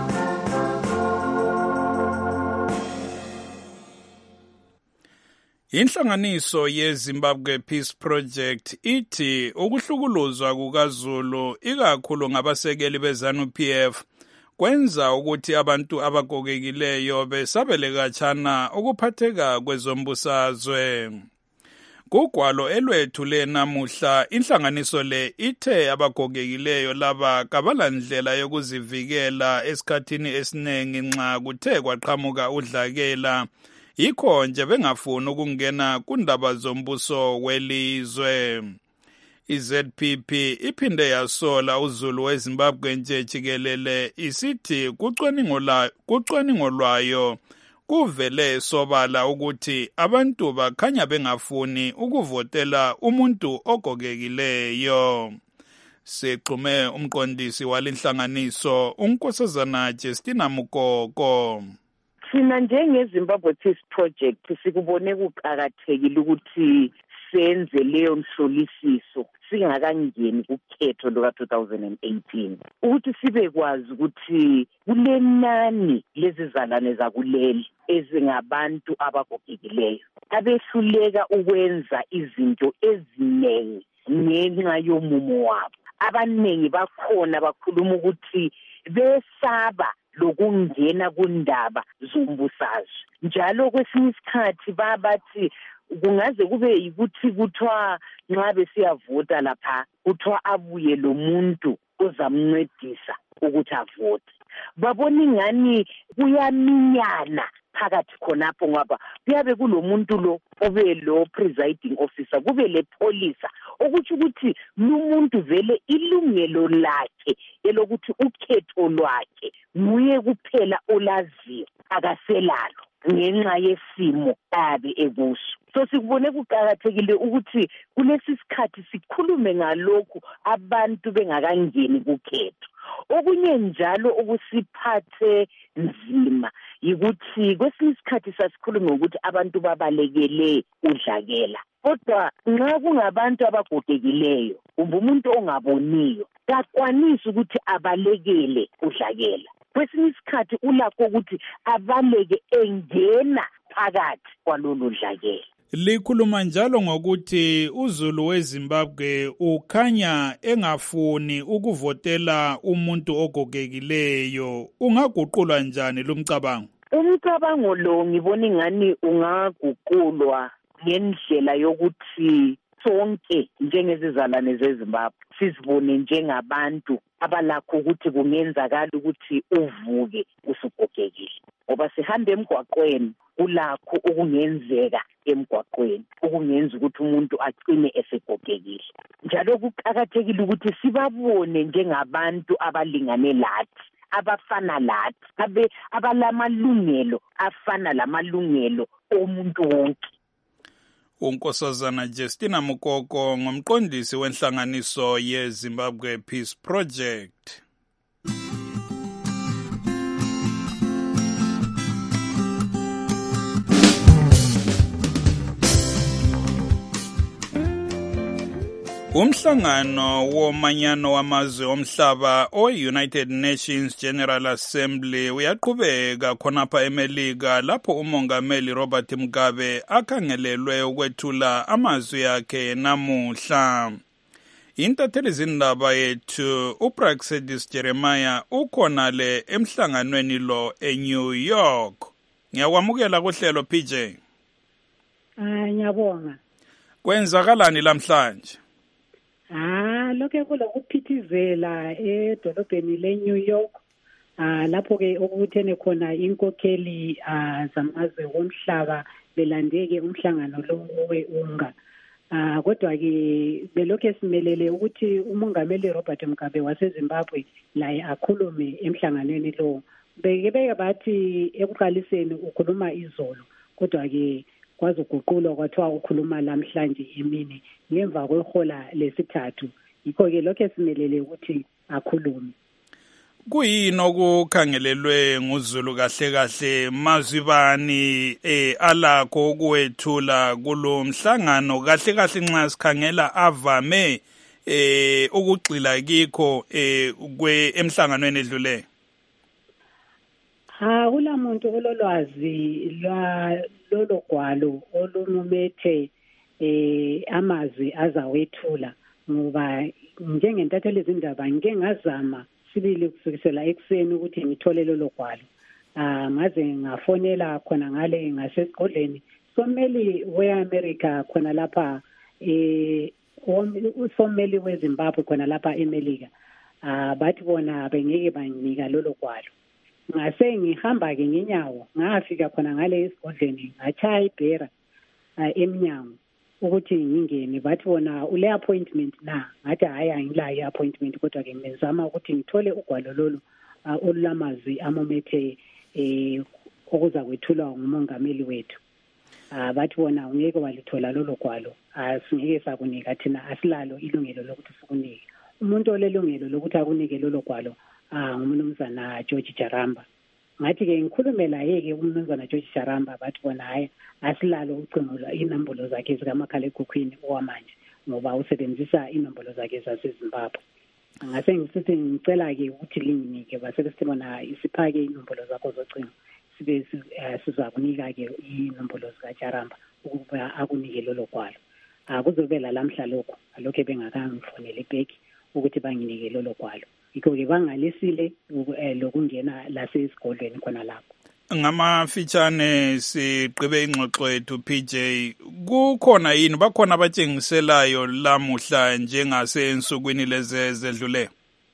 Inhlanganiso yeZimbabwe Peace Project ithi ukuhlukuluzwa kukaZulu ikakhulu ngabasekeli beZanu-P F kwenza ukuthi abantu abagogekileyo besabele khatshana ukuphatheka kwezombusazwe. Kugwalo elwethu le namuhla inhlanganiso le ithe abagogekileyo laba kabalandlela yokuzivikela esikhathini esinengi nxa kuthe kwaqhamuka udlakela, yikho nje bengafuni ukungena kundaba zombuso welizwe. I-Z P P iphinde yasola uZulu weZimbabwe nje jikelele isithi kucwaningo lwayo kuvele sobala ukuthi abantu bakhanya bengafuni ukuvotela umuntu ogogekileyo. Sexhume umqondisi walinhlanganiso uNkosazana Justina Mukoko. Thina njengeZimbabwe Peace Project sikubone kuqhakathekile ukuthi senze leyo mhlolisiso singakangeni kukhetho luka two thousand eighteen ukuthi sibe kwazi ukuthi kulenani lezizalwane zakuleli ezingabantu abagogekileyo abehluleka ukwenza izinto ezinengi ngenxa yomumo wabo. Abanengi bakhona bakhuluma ukuthi besaba lokungena kundaba zombusazwe, njalo kwesinye isikhathi babathi kungaze kube yikuthi kuthiwa nxa besiyavota lapha kuthiwa abuye lo muntu ozamncedisa ukuthi avote. Babona ingani kuyaminyana phakathi khonapho ngoba kuyabe kulomuntu lo obe lo presiding officer, kube le polisa, ukuthi ukuthi lumuntu vele ilungelo lakhe elokuthi ukhetho lwakhe nguye kuphela olaziyo akaselalo ngenxa yesimo abe ekuso. So sikubone kuqhakathekile ukuthi kulesi sikhathi sikhulume ngalokhu abantu bengakangeni kukhetho. Okunye njalo ukusiphathe nzima yikuthi kwesinye isikhathi sasikhulume ukuthi abantu babalekele udlakela, kodwa nxa kungabantu abagogekileyo kumbe umuntu ongaboniyo kakwanisi ukuthi abalekele udlakela. Kwesinye isikhathi ulakho ukuthi abaleke engena phakathi kwalolu dlakela. Likhuluma njalo ngokuthi uZulu weZimbabwe ukhanya engafuni ukuvotela umuntu ogogekileyo. Ungaguqulwa njani lo mcabango? Umcabango lo ngibona ingani ungaguqulwa ngendlela yokuthi sonke njengezizalwane zeZimbabwe sizibone njengabantu abalakho ukuthi kungenzakala ukuthi uvuke usugogekile, ngoba sihambe emgwaqweni kulakho okungenzeka emgwaqweni okungenza ukuthi umuntu agcine esegogekile. Njalo kuqhakathekile ukuthi sibabone njengabantu abalingane lathi, abafana lathi, abe abalamalungelo afana lamalungelo omuntu wonke. uNkosazana Justina Mukoko ngomqondisi wenhlanganiso yeZimbabwe Peace Project. Umhlangano womanyano wamazwe omhlaba o-United Nations General Assembly uyaqhubeka khonapha eMelika lapho umongameli Robert Mugabe akhangelelwe ukwethula amazwi akhe namuhla. intatheli zindaba yethu uPraxedis Jeremiah ukhona le emhlanganweni lo eNew York. Ngiyakwamukela kuhlelo P J. Ah ngiyabonga. Kwenzakalani lamhlanje? Ah lokho kulokuphithizela edolobheni leNew York. Ah lapho ke okuthene khona inkokheli ah zamazwe womhlaba belandeke umhlangano lo weUNGA. Ah kodwa ke belokho simelele ukuthi umongameli Robert Mugabe waseZimbabwe laye akhulume emhlanganweni lo. Beke beke bathi ekuqaliseni ukhuluma izolo kodwa ke kwazi uguqulwa kwathiwa ukhuluma lamhlanje emini ngemva kwehola lesithathu. Yikho ke lokho simelele ukuthi akhulume. Kuyini okukhangelelwe nguZulu kahle kahle mazibani eh alakho ukwethula kulomhlangano kahle kahle nxa sikhangela avame eh ukugxila kikho eh kwe emhlanganweni edlule? Ha ulamuntu ololwazi lwa lolo gwalo olumumethe eh amazwi azawethula ngoba njengentatheli izindaba ngike ngazama sibili kusukisela ekseni ukuthi ngithole lolo gwalo. Ah ngaze ngafonela khona ngale ngasesigodleni someli weAmerica khona lapha eh usomeli weZimbabwe khona lapha eMelika. Ah bathi bona bengeke banika lolo gwalo. Ngase ngihamba ke ngenyawo ngafika khona ngale esigodleni ngachaya ibhera eminyango ukuthi ngingene bathi bona ule appointment na ngathi hayi angilayo appointment kodwa ke ngizama ukuthi ngithole ugwalo lolu olulamazwi amomethe eh okuza kwethulwa ngumongameli wethu. Ah bathi bona ungeke walithola lolo gwalo asingeke sakunika thina asilalo ilungelo lokuthi sikunike. Umuntu olelungelo lokuthi akunike lolo gwalo ah umnumzana George Jaramba. Ngathi ke ngikhulumela yeke umnumzana George Jaramba bathi bona hayi asilalo ucingo inombolo zakhe zikamakhala ekhukhwini okwamanje ngoba usebenzisa inombolo zakhe zaseZimbabwe. Ngase ngisithi ngicela ke ukuthi linginike basebesithi bona isiphake inombolo zakho zocingo sibe sizakunika ke inombolo zika Jaramba ukuba akunike lolo gwalo. Akuzobela lamhla lokho alokho bengakangifonela ibheki ukuthi banginike lolo gwalo. Yikho ke bangalisile lokungena lasesigodlweni khona lapho. Ngamafitshane siqibe ingxoxo yethu P J, kukhona yini bakhona abatshengiselayo lamuhla njengase ensukwini lezi zedlule?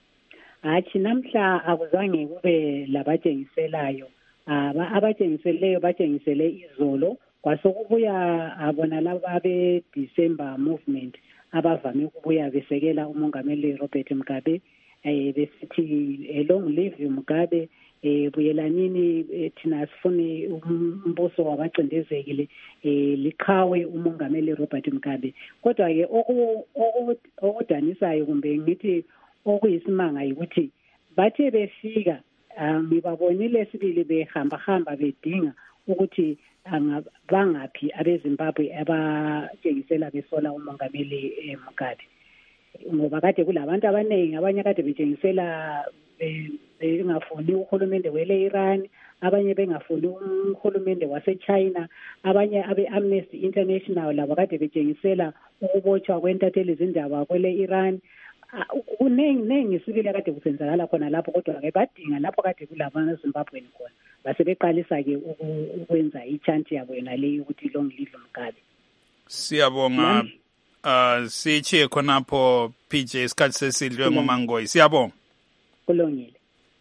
Hayi namhla akuzange kube labatshengiselayo. Aba abatshengiseleyo batshengisele izolo kwasokubuya abona laba be December movement abavame ukubuya besekela umongameli Robert Mugabe eh besithi long live Mugabe eh buyelanini thina sifune umbuso wabacindezekile eh liqhawe umongameli Robert Mugabe. Kodwa ke okudanisayo kumbe ngithi okuyisimanga ukuthi bathe befika ngibabonile sibili behamba hamba bedinga ukuthi bangaphi abeZimbabwe abatshengisela besola umongameli Mugabe. Ngoba kade kulabantu abaningi abanye kade betshengisela bengafuni uhulumende wele Iran, abanye bengafuni uhulumende waseChina, abanye abe Amnesty International labo kade betshengisela ukubotshwa kwentatheli izindaba kwele Iran. Kuningi ningi sibili kade kusenzakala khona lapho kodwa ke badinga lapho kade kulabana eZimbabwe khona base beqalisa ke ukwenza ichanti yabo yona leyo ukuthi long live Mugabe. Siyabonga. Uh siche khonapho P J isikhathi sesidlwe ngomangoyi. Siyabonga. Kulungile.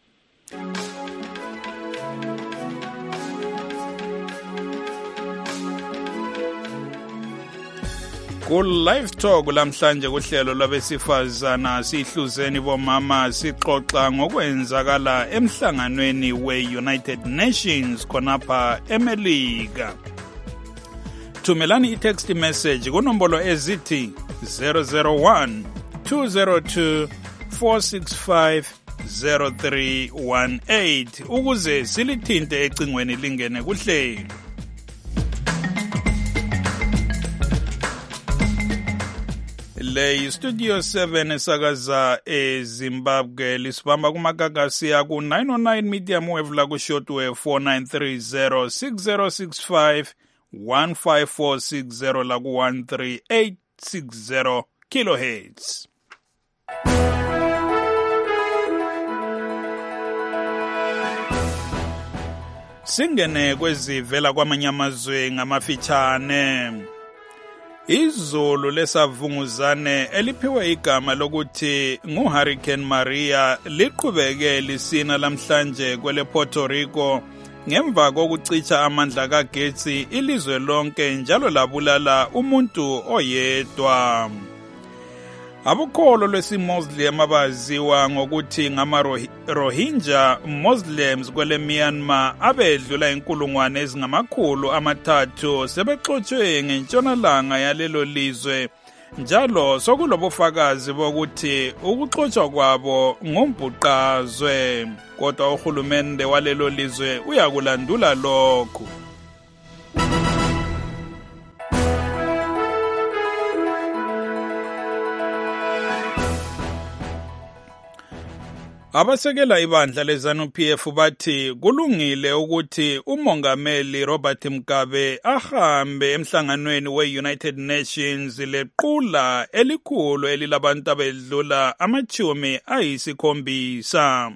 Ku live talk lamhlanje kuhlelo lwabesifazana sihluzeni bomama sixoxa ngokwenzakala emhlanganweni we-United Nations khonapha eMelika. Thumelani i-text message kunombolo ezithi zero zero one two zero two four six five zero three one eight ukuze silithinte ecingweni lingene kuhlelo. Le Studio seven esakaza eZimbabwe lisibamba kumagagasi aku nine oh nine medium wave la ku shortwave four nine three zero six zero six five one five four six zero la ku one three eight six zero kilohertz. Singene kwezivela kwamanye amazwe ngamafitshane. Izulu lesavunguzane eliphiwe igama lokuthi nguHurricane Maria liqhubeke lisina lamhlanje kwele Puerto Rico ngemva kokucicha amandla kagetsi ilizwe lonke njalo labulala umuntu oyedwa. Abukholo lwesimuslim abaziwa ngokuthi ngama-Rohingya Muslims kwele Myanmar abedlula inkulungwane ezingamakhulu amathathu sebexotshwe ngentshonalanga yalelo lizwe njalo sokulobufakazi bokuthi ukuxotshwa kwabo ngumbhuqazwe kodwa uhulumende walelo lizwe uyakulandula lokhu. Abasekela ibandla leZANU P F bathi kulungile ukuthi umongameli Robert Mugabe ahambe emhlanganweni we-United Nations lequla elikhulu elilabantu abedlula amachumi ayisikhombisa.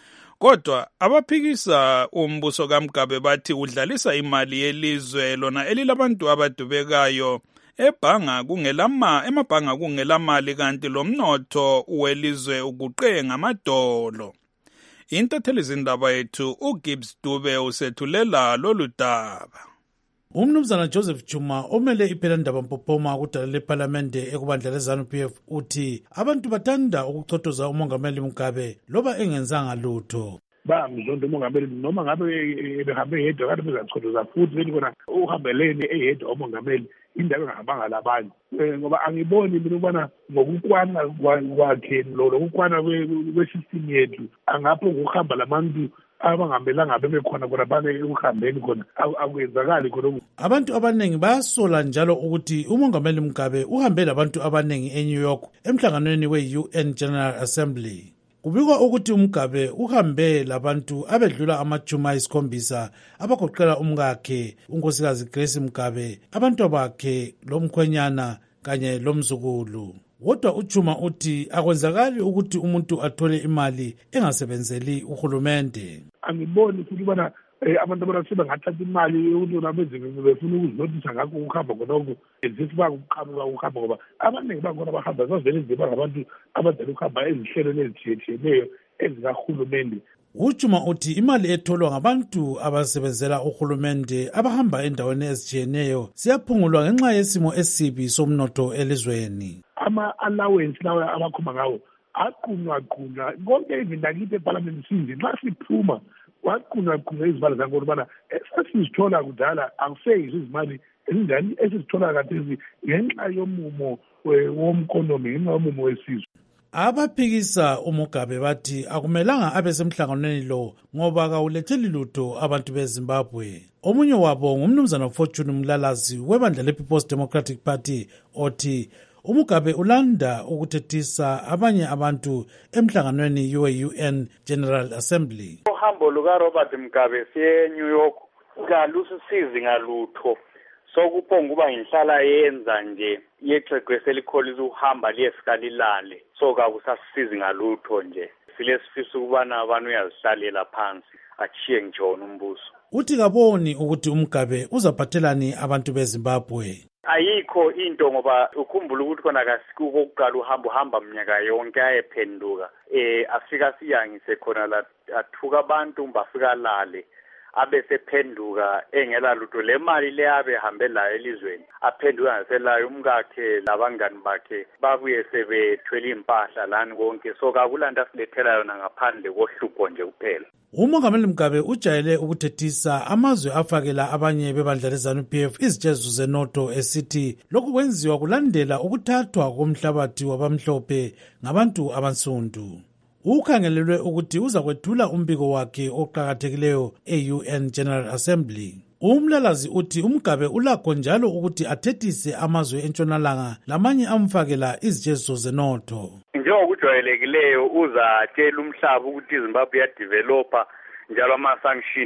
Kodwa abaphikisa umbuso kaMugabe bathi udlalisa imali yelizwe lona elilabantu abadubekayo ebhanga kungelama emabhanga kungelamali kanti lomnotho welizwe uguqe ngamadolo. Intatheli zindaba yethu uGibbs Dube usethulela lolu daba. Umnumzana Joseph Chuma omele iPhelandaba Mpophoma kudala leParlamente ekubandla leZANU P F uthi abantu bathanda ukuchothoza umongameli Mugabe loba engenzanga lutho. Bamzonda umongameli noma ngabe behambe yedwa kanti bezachothoza futhi benikona uhambeleni eyedwa umongameli indaba engahambanga labanye ngoba angiboni mina ukubana ngokukwana kwakhe lokukwana kwesystem yethu angapho ukuhamba labantu abangambelanga bebekhona khona bane ukuhambeni khona akwenzakali khona. Abantu abaningi bayasola njalo ukuthi umongameli Mugabe uhambe labantu abaningi eNew York emhlanganweni we-U N General Assembly. Kubikwa ukuthi uMugabe uhambe labantu abedlula amachumi ayisikhombisa abagoqela umkakhe unkosikazi Grace Mugabe, abantu bakhe lomkhwenyana kanye lomzukulu. Kodwa uChuma uthi akwenzakali ukuthi umuntu athole imali engasebenzeli uhulumende. Angiboni futhi ubana abantu abasebe ngathatha imali yokuthi abezinto befuna ukuzinothisa ngakho ukuhamba konke ezisiba ukuqhamuka ukuhamba ngoba abaningi bakhona bahamba bazovele nje bangabantu abadala ukuhamba ezihlelweni ezithiyetshiyeneyo ezikahulumende. uChuma uthi imali etholwa ngabantu abasebenzela uhulumende abahamba endaweni ezitshiyeneyo siyaphungulwa ngenxa yesimo esibi somnotho elizweni. Ama-allowance lawa abakhuma ngawo aqunwaqunwa konke izinto akithi eParliament sinje nxa siphuma waqunwaqunwa izimali zankolo ubana esasizithola kudala akuseyizwe izimali ezinjani esizithola kathesi ngenxa yomumo womkonomi ngenxa yomumo wesizwe. Abaphikisa uMugabe bathi akumelanga abe semhlanganweni lo ngoba kawuletheli lutho abantu beZimbabwe. Omunye wabo ngumnumzana Fortune Mlalazi webandla lePeople's Democratic Party othi uMugabe ulanda ukuthethisa abanye abantu emhlanganweni we-U N General Assembly. Uhambo luka Robert Mugabe siye New York kalusisizi ngalutho sokuphonga kuba inhlala yenza nje yexegwese likholisa uhamba liyefikalilale so kakusasizi ngalutho nje silesifisa ukubana abantu uyazihlalela phansi achiye ngijona umbuso. Uthi kaboni ukuthi uMugabe uzaphathelani abantu beZimbabwe. Ayikho into ngoba ukhumbula ukuthi khona kasikuko ukuqala uhambo hamba minyaka yonke ayephenduka eh afika siyangise khona la athuka abantu bafika lale abesephenduka engela lutho le mali le abe hambe la elizweni aphenduka ngaselayo umkakhe labangani bakhe babuye sebethwele impahla lani konke so kakulanda silethela yona ngaphandle kohlupho nje kuphela. uMongameli Mugabe ujayele ukuthethisa amazwe afakela abanye bebandla leZANU P F izitshezo zenotho esithi lokhu kwenziwa kulandela ukuthathwa komhlabathi wabamhlophe ngabantu abansundu. Ukhangelelwe ukuthi uza kwethula umbiko wakhe oqhakathekileyo e-U N General Assembly. Umlalazi uthi uMugabe ulakho njalo ukuthi athethise amazwe entshonalanga lamanye amfakela izitshezo zenotho. Njengokujwayelekileyo uza atshela umhlaba ukuthi iZimbabwe yadevelopa njalo ama-sanction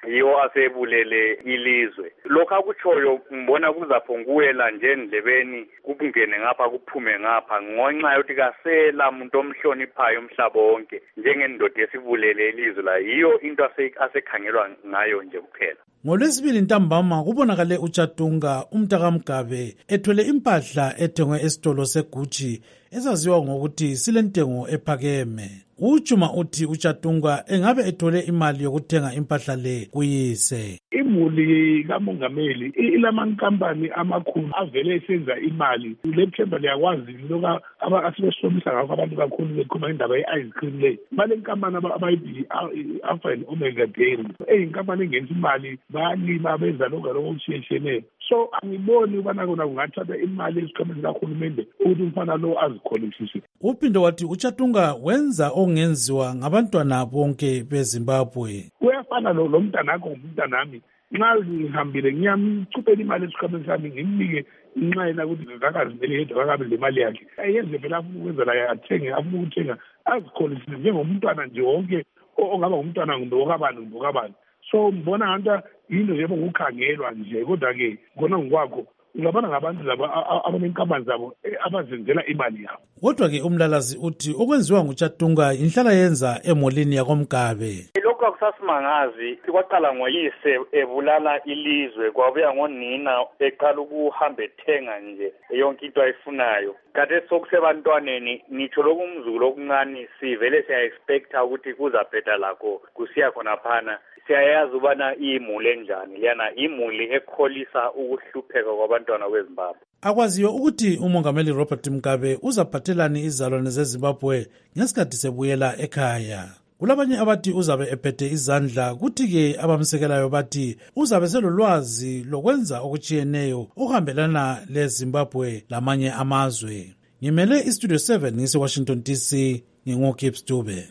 yiwo asebulele ilizwe. Lokho akutshoyo ngibona kuzaphonguwela nje endlebeni kubungene ngapha kuphume ngapha ngonxa yokuthi kasela muntu omhloniphayo umhlaba wonke njengendoda esibulele ilizwe la yiyo into asekhangelwa ngayo nje kuphela. NgoLwesibili ntambama kubonakale uChatunga umntaka Mgabe ethwele impahla ethengwe esitolo seGucci esaziwa ngokuthi silentengo ephakeme. Ujuma uthi uChatunga engabe ethole imali yokuthenga impahla le kuyise. Imuli kamongameli ilamankampani amakhulu avele esenza imali. Le themba liyakwazi lokho asibesomisa ngakho abantu kakhulu bekhuluma indaba ye-ice cream le. Bale nkampani abayibi Alpha and Omega Dairy eyinkampani engenisa imali bayalima benza lokho okushiyeshene. So angiboni ubana kona kungathatha imali esikhwameni kahulumende ukuthi umfana lo azikholisise. Uphinde wathi uChatunga wenza ongenziwa ngabantwana bonke beZimbabwe. Uyafana lo mntanakho umntanami nxa ngihambile ngiyamchubela imali esikhwameni sami ngimnike inxayela ukuthi ngakazimele yedwa akabe le mali yakhe ayenze phela afuna ukwenza la athenge afuna ukuthenga azikholisise njengomntwana nje wonke ongaba ngumntwana ngumbe okabani ngumbe okabani. So mbona nganta yinto nje ngokukhangelwa nje kodwa-ke ngona ngokwakho ungabona ngabantu labo abanenkampani zabo abazenzela imali yabo. Kodwa-ke umlalazi uthi okwenziwa nguChatunga inhlala yenza emolini yakoMgabe. Lokho akusasimangazi kwaqala ngoyise ebulala ilizwe kwabuya ngonina eqala ukuhamba ethenga nje yonke into ayifunayo. Kade sokusebantwaneni nitsho lokumzulu okuncane sivele siya-expecta ukuthi kuzabheda lakho kusiya khona phana. Siyayazi ubana imuli enjani liyana imuli ekholisa ukuhlupheka kwabantwana beZimbabwe. Akwaziyo ukuthi umongameli Robert Mugabe uzaphathelani izalwane zeZimbabwe ngesikhathi sebuyela ekhaya. Kulabanye abathi uzabe ephethe izandla kuthi-ke abamsekelayo bathi uzabe selolwazi lokwenza okutshiyeneyo okuhambelana leZimbabwe lamanye amazwe. Ngimele iStudio seven ngise-Washington D C ngingu-Gibbs Dube.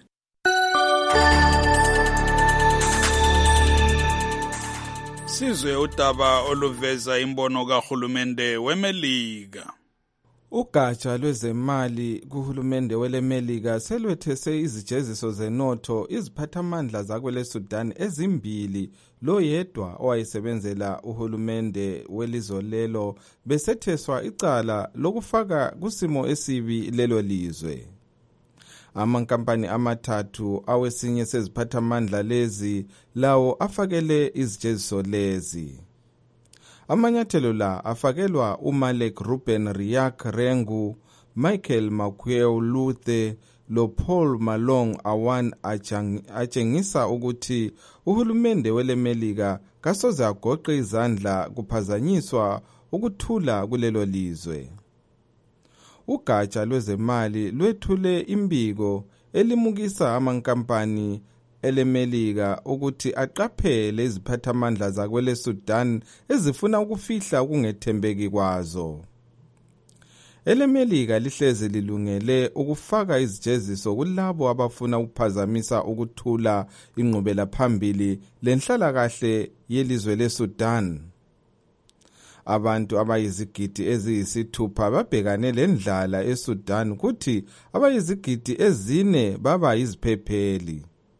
Sizwe udaba oluveza imbono kahulumende weMelika. Ugatsha lwezemali kuhulumende weleMelika selwethese izijeziso zenotho iziphathamandla zakwele Sudan ezimbili lo yedwa owayesebenzela uhulumende welizwe lelo besetheswa icala lokufaka kusimo esibi lelo lizwe. Amankampani amathathu awesinye seziphathamandla lezi lawo afakele izijeziso lezi. Amanyathelo la afakelwa uMalek Ruben Riak Rengu, Michael Makweo Luthe lo Paul Malong Awan atshengisa ukuthi uhulumende weleMelika kasoze agoqe izandla kuphazanyiswa ukuthula kulelo lizwe. Ugatsha lwezemali lwethule imbiko elimukisa amankampani eleMelika ukuthi aqaphele iziphathamandla zakwele Sudan ezifuna ukufihla ukungethembeki kwazo. EleMelika lihlezi lilungele ukufaka izijeziso kulabo abafuna ukuphazamisa ukuthula inqubela phambili lenhlalakahle yelizwe leSudan. Abantu abayizigidi eziyisithupha babhekane lendlala eSudan kuthi abayizigidi ezine baba yiziphepheli.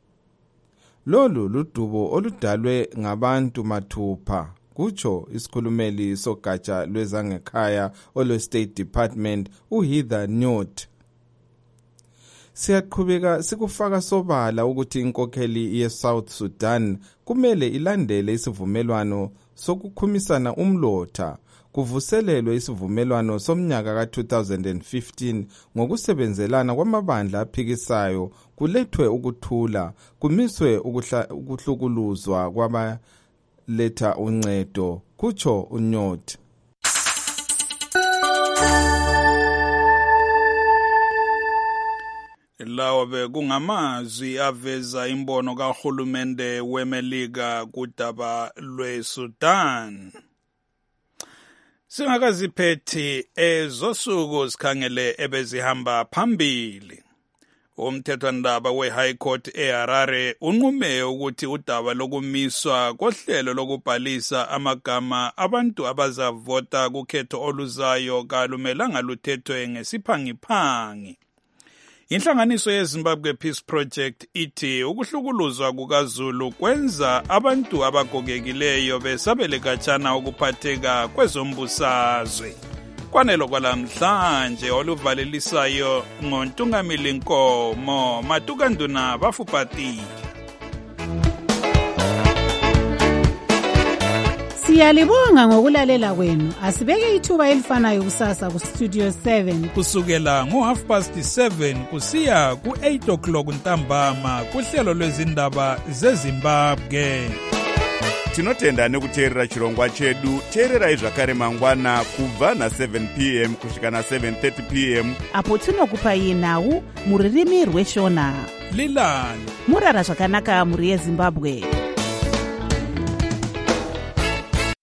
Lolu ludubo oludalwe ngabantu mathupha, kutsho isikhulumeli sogatsha lwezangekhaya olwe State Department uHeather Nauert. Siyaqhubeka sikufaka sobala ukuthi inkokheli ye-South Sudan kumele ilandele isivumelwano sokukhumisana umlotha kuvuselelwe isivumelwano somnyaka ka two thousand fifteen ngokusebenzelana kwamabandla aphikisayo kulethwe ukuthula kumiswe ukuhlukuluzwa kwabaletha uncedo, kutsho uNauert. Lawa bekungamazwi aveza imbono kahulumende weMelika kudaba lweSudan. Singakaziphethi ezosuku sikhangele ebezihamba phambili. Umthethwandaba we-High Court eHarare unqume ukuthi udaba lokumiswa kohlelo lokubhalisa amagama abantu abazavota kukhetho oluzayo kalumelanga luthethwe ngesiphangiphangi. Inhlanganiso yeZimbabwe Peace Project ithi ukuhlukuluzwa kukaZulu kwenza abantu abagogekileyo besabele khatshana ukuphatheka kwezombusazwe. Kwanelo kwalamhlanje oluvalelisayo ngoNtungamili Nkomo Matukanduna bafuphatile. Siyalibonga ngokulalela kwenu. Asibeke ithuba elifanayo kusasa ku Studio seven kusukela ngo half past seven kusiya ku eight o'clock ntambama kuhlelo lwezindaba zeZimbabwe. Tinotenda nekuteerera chirongwa chedu. Teererai zvakare mangwana kubva na seven p m kusvika na seven thirty p m apo tinokupai nhau muririmi rweshona. Lilani murara zvakanaka muri yeZimbabwe.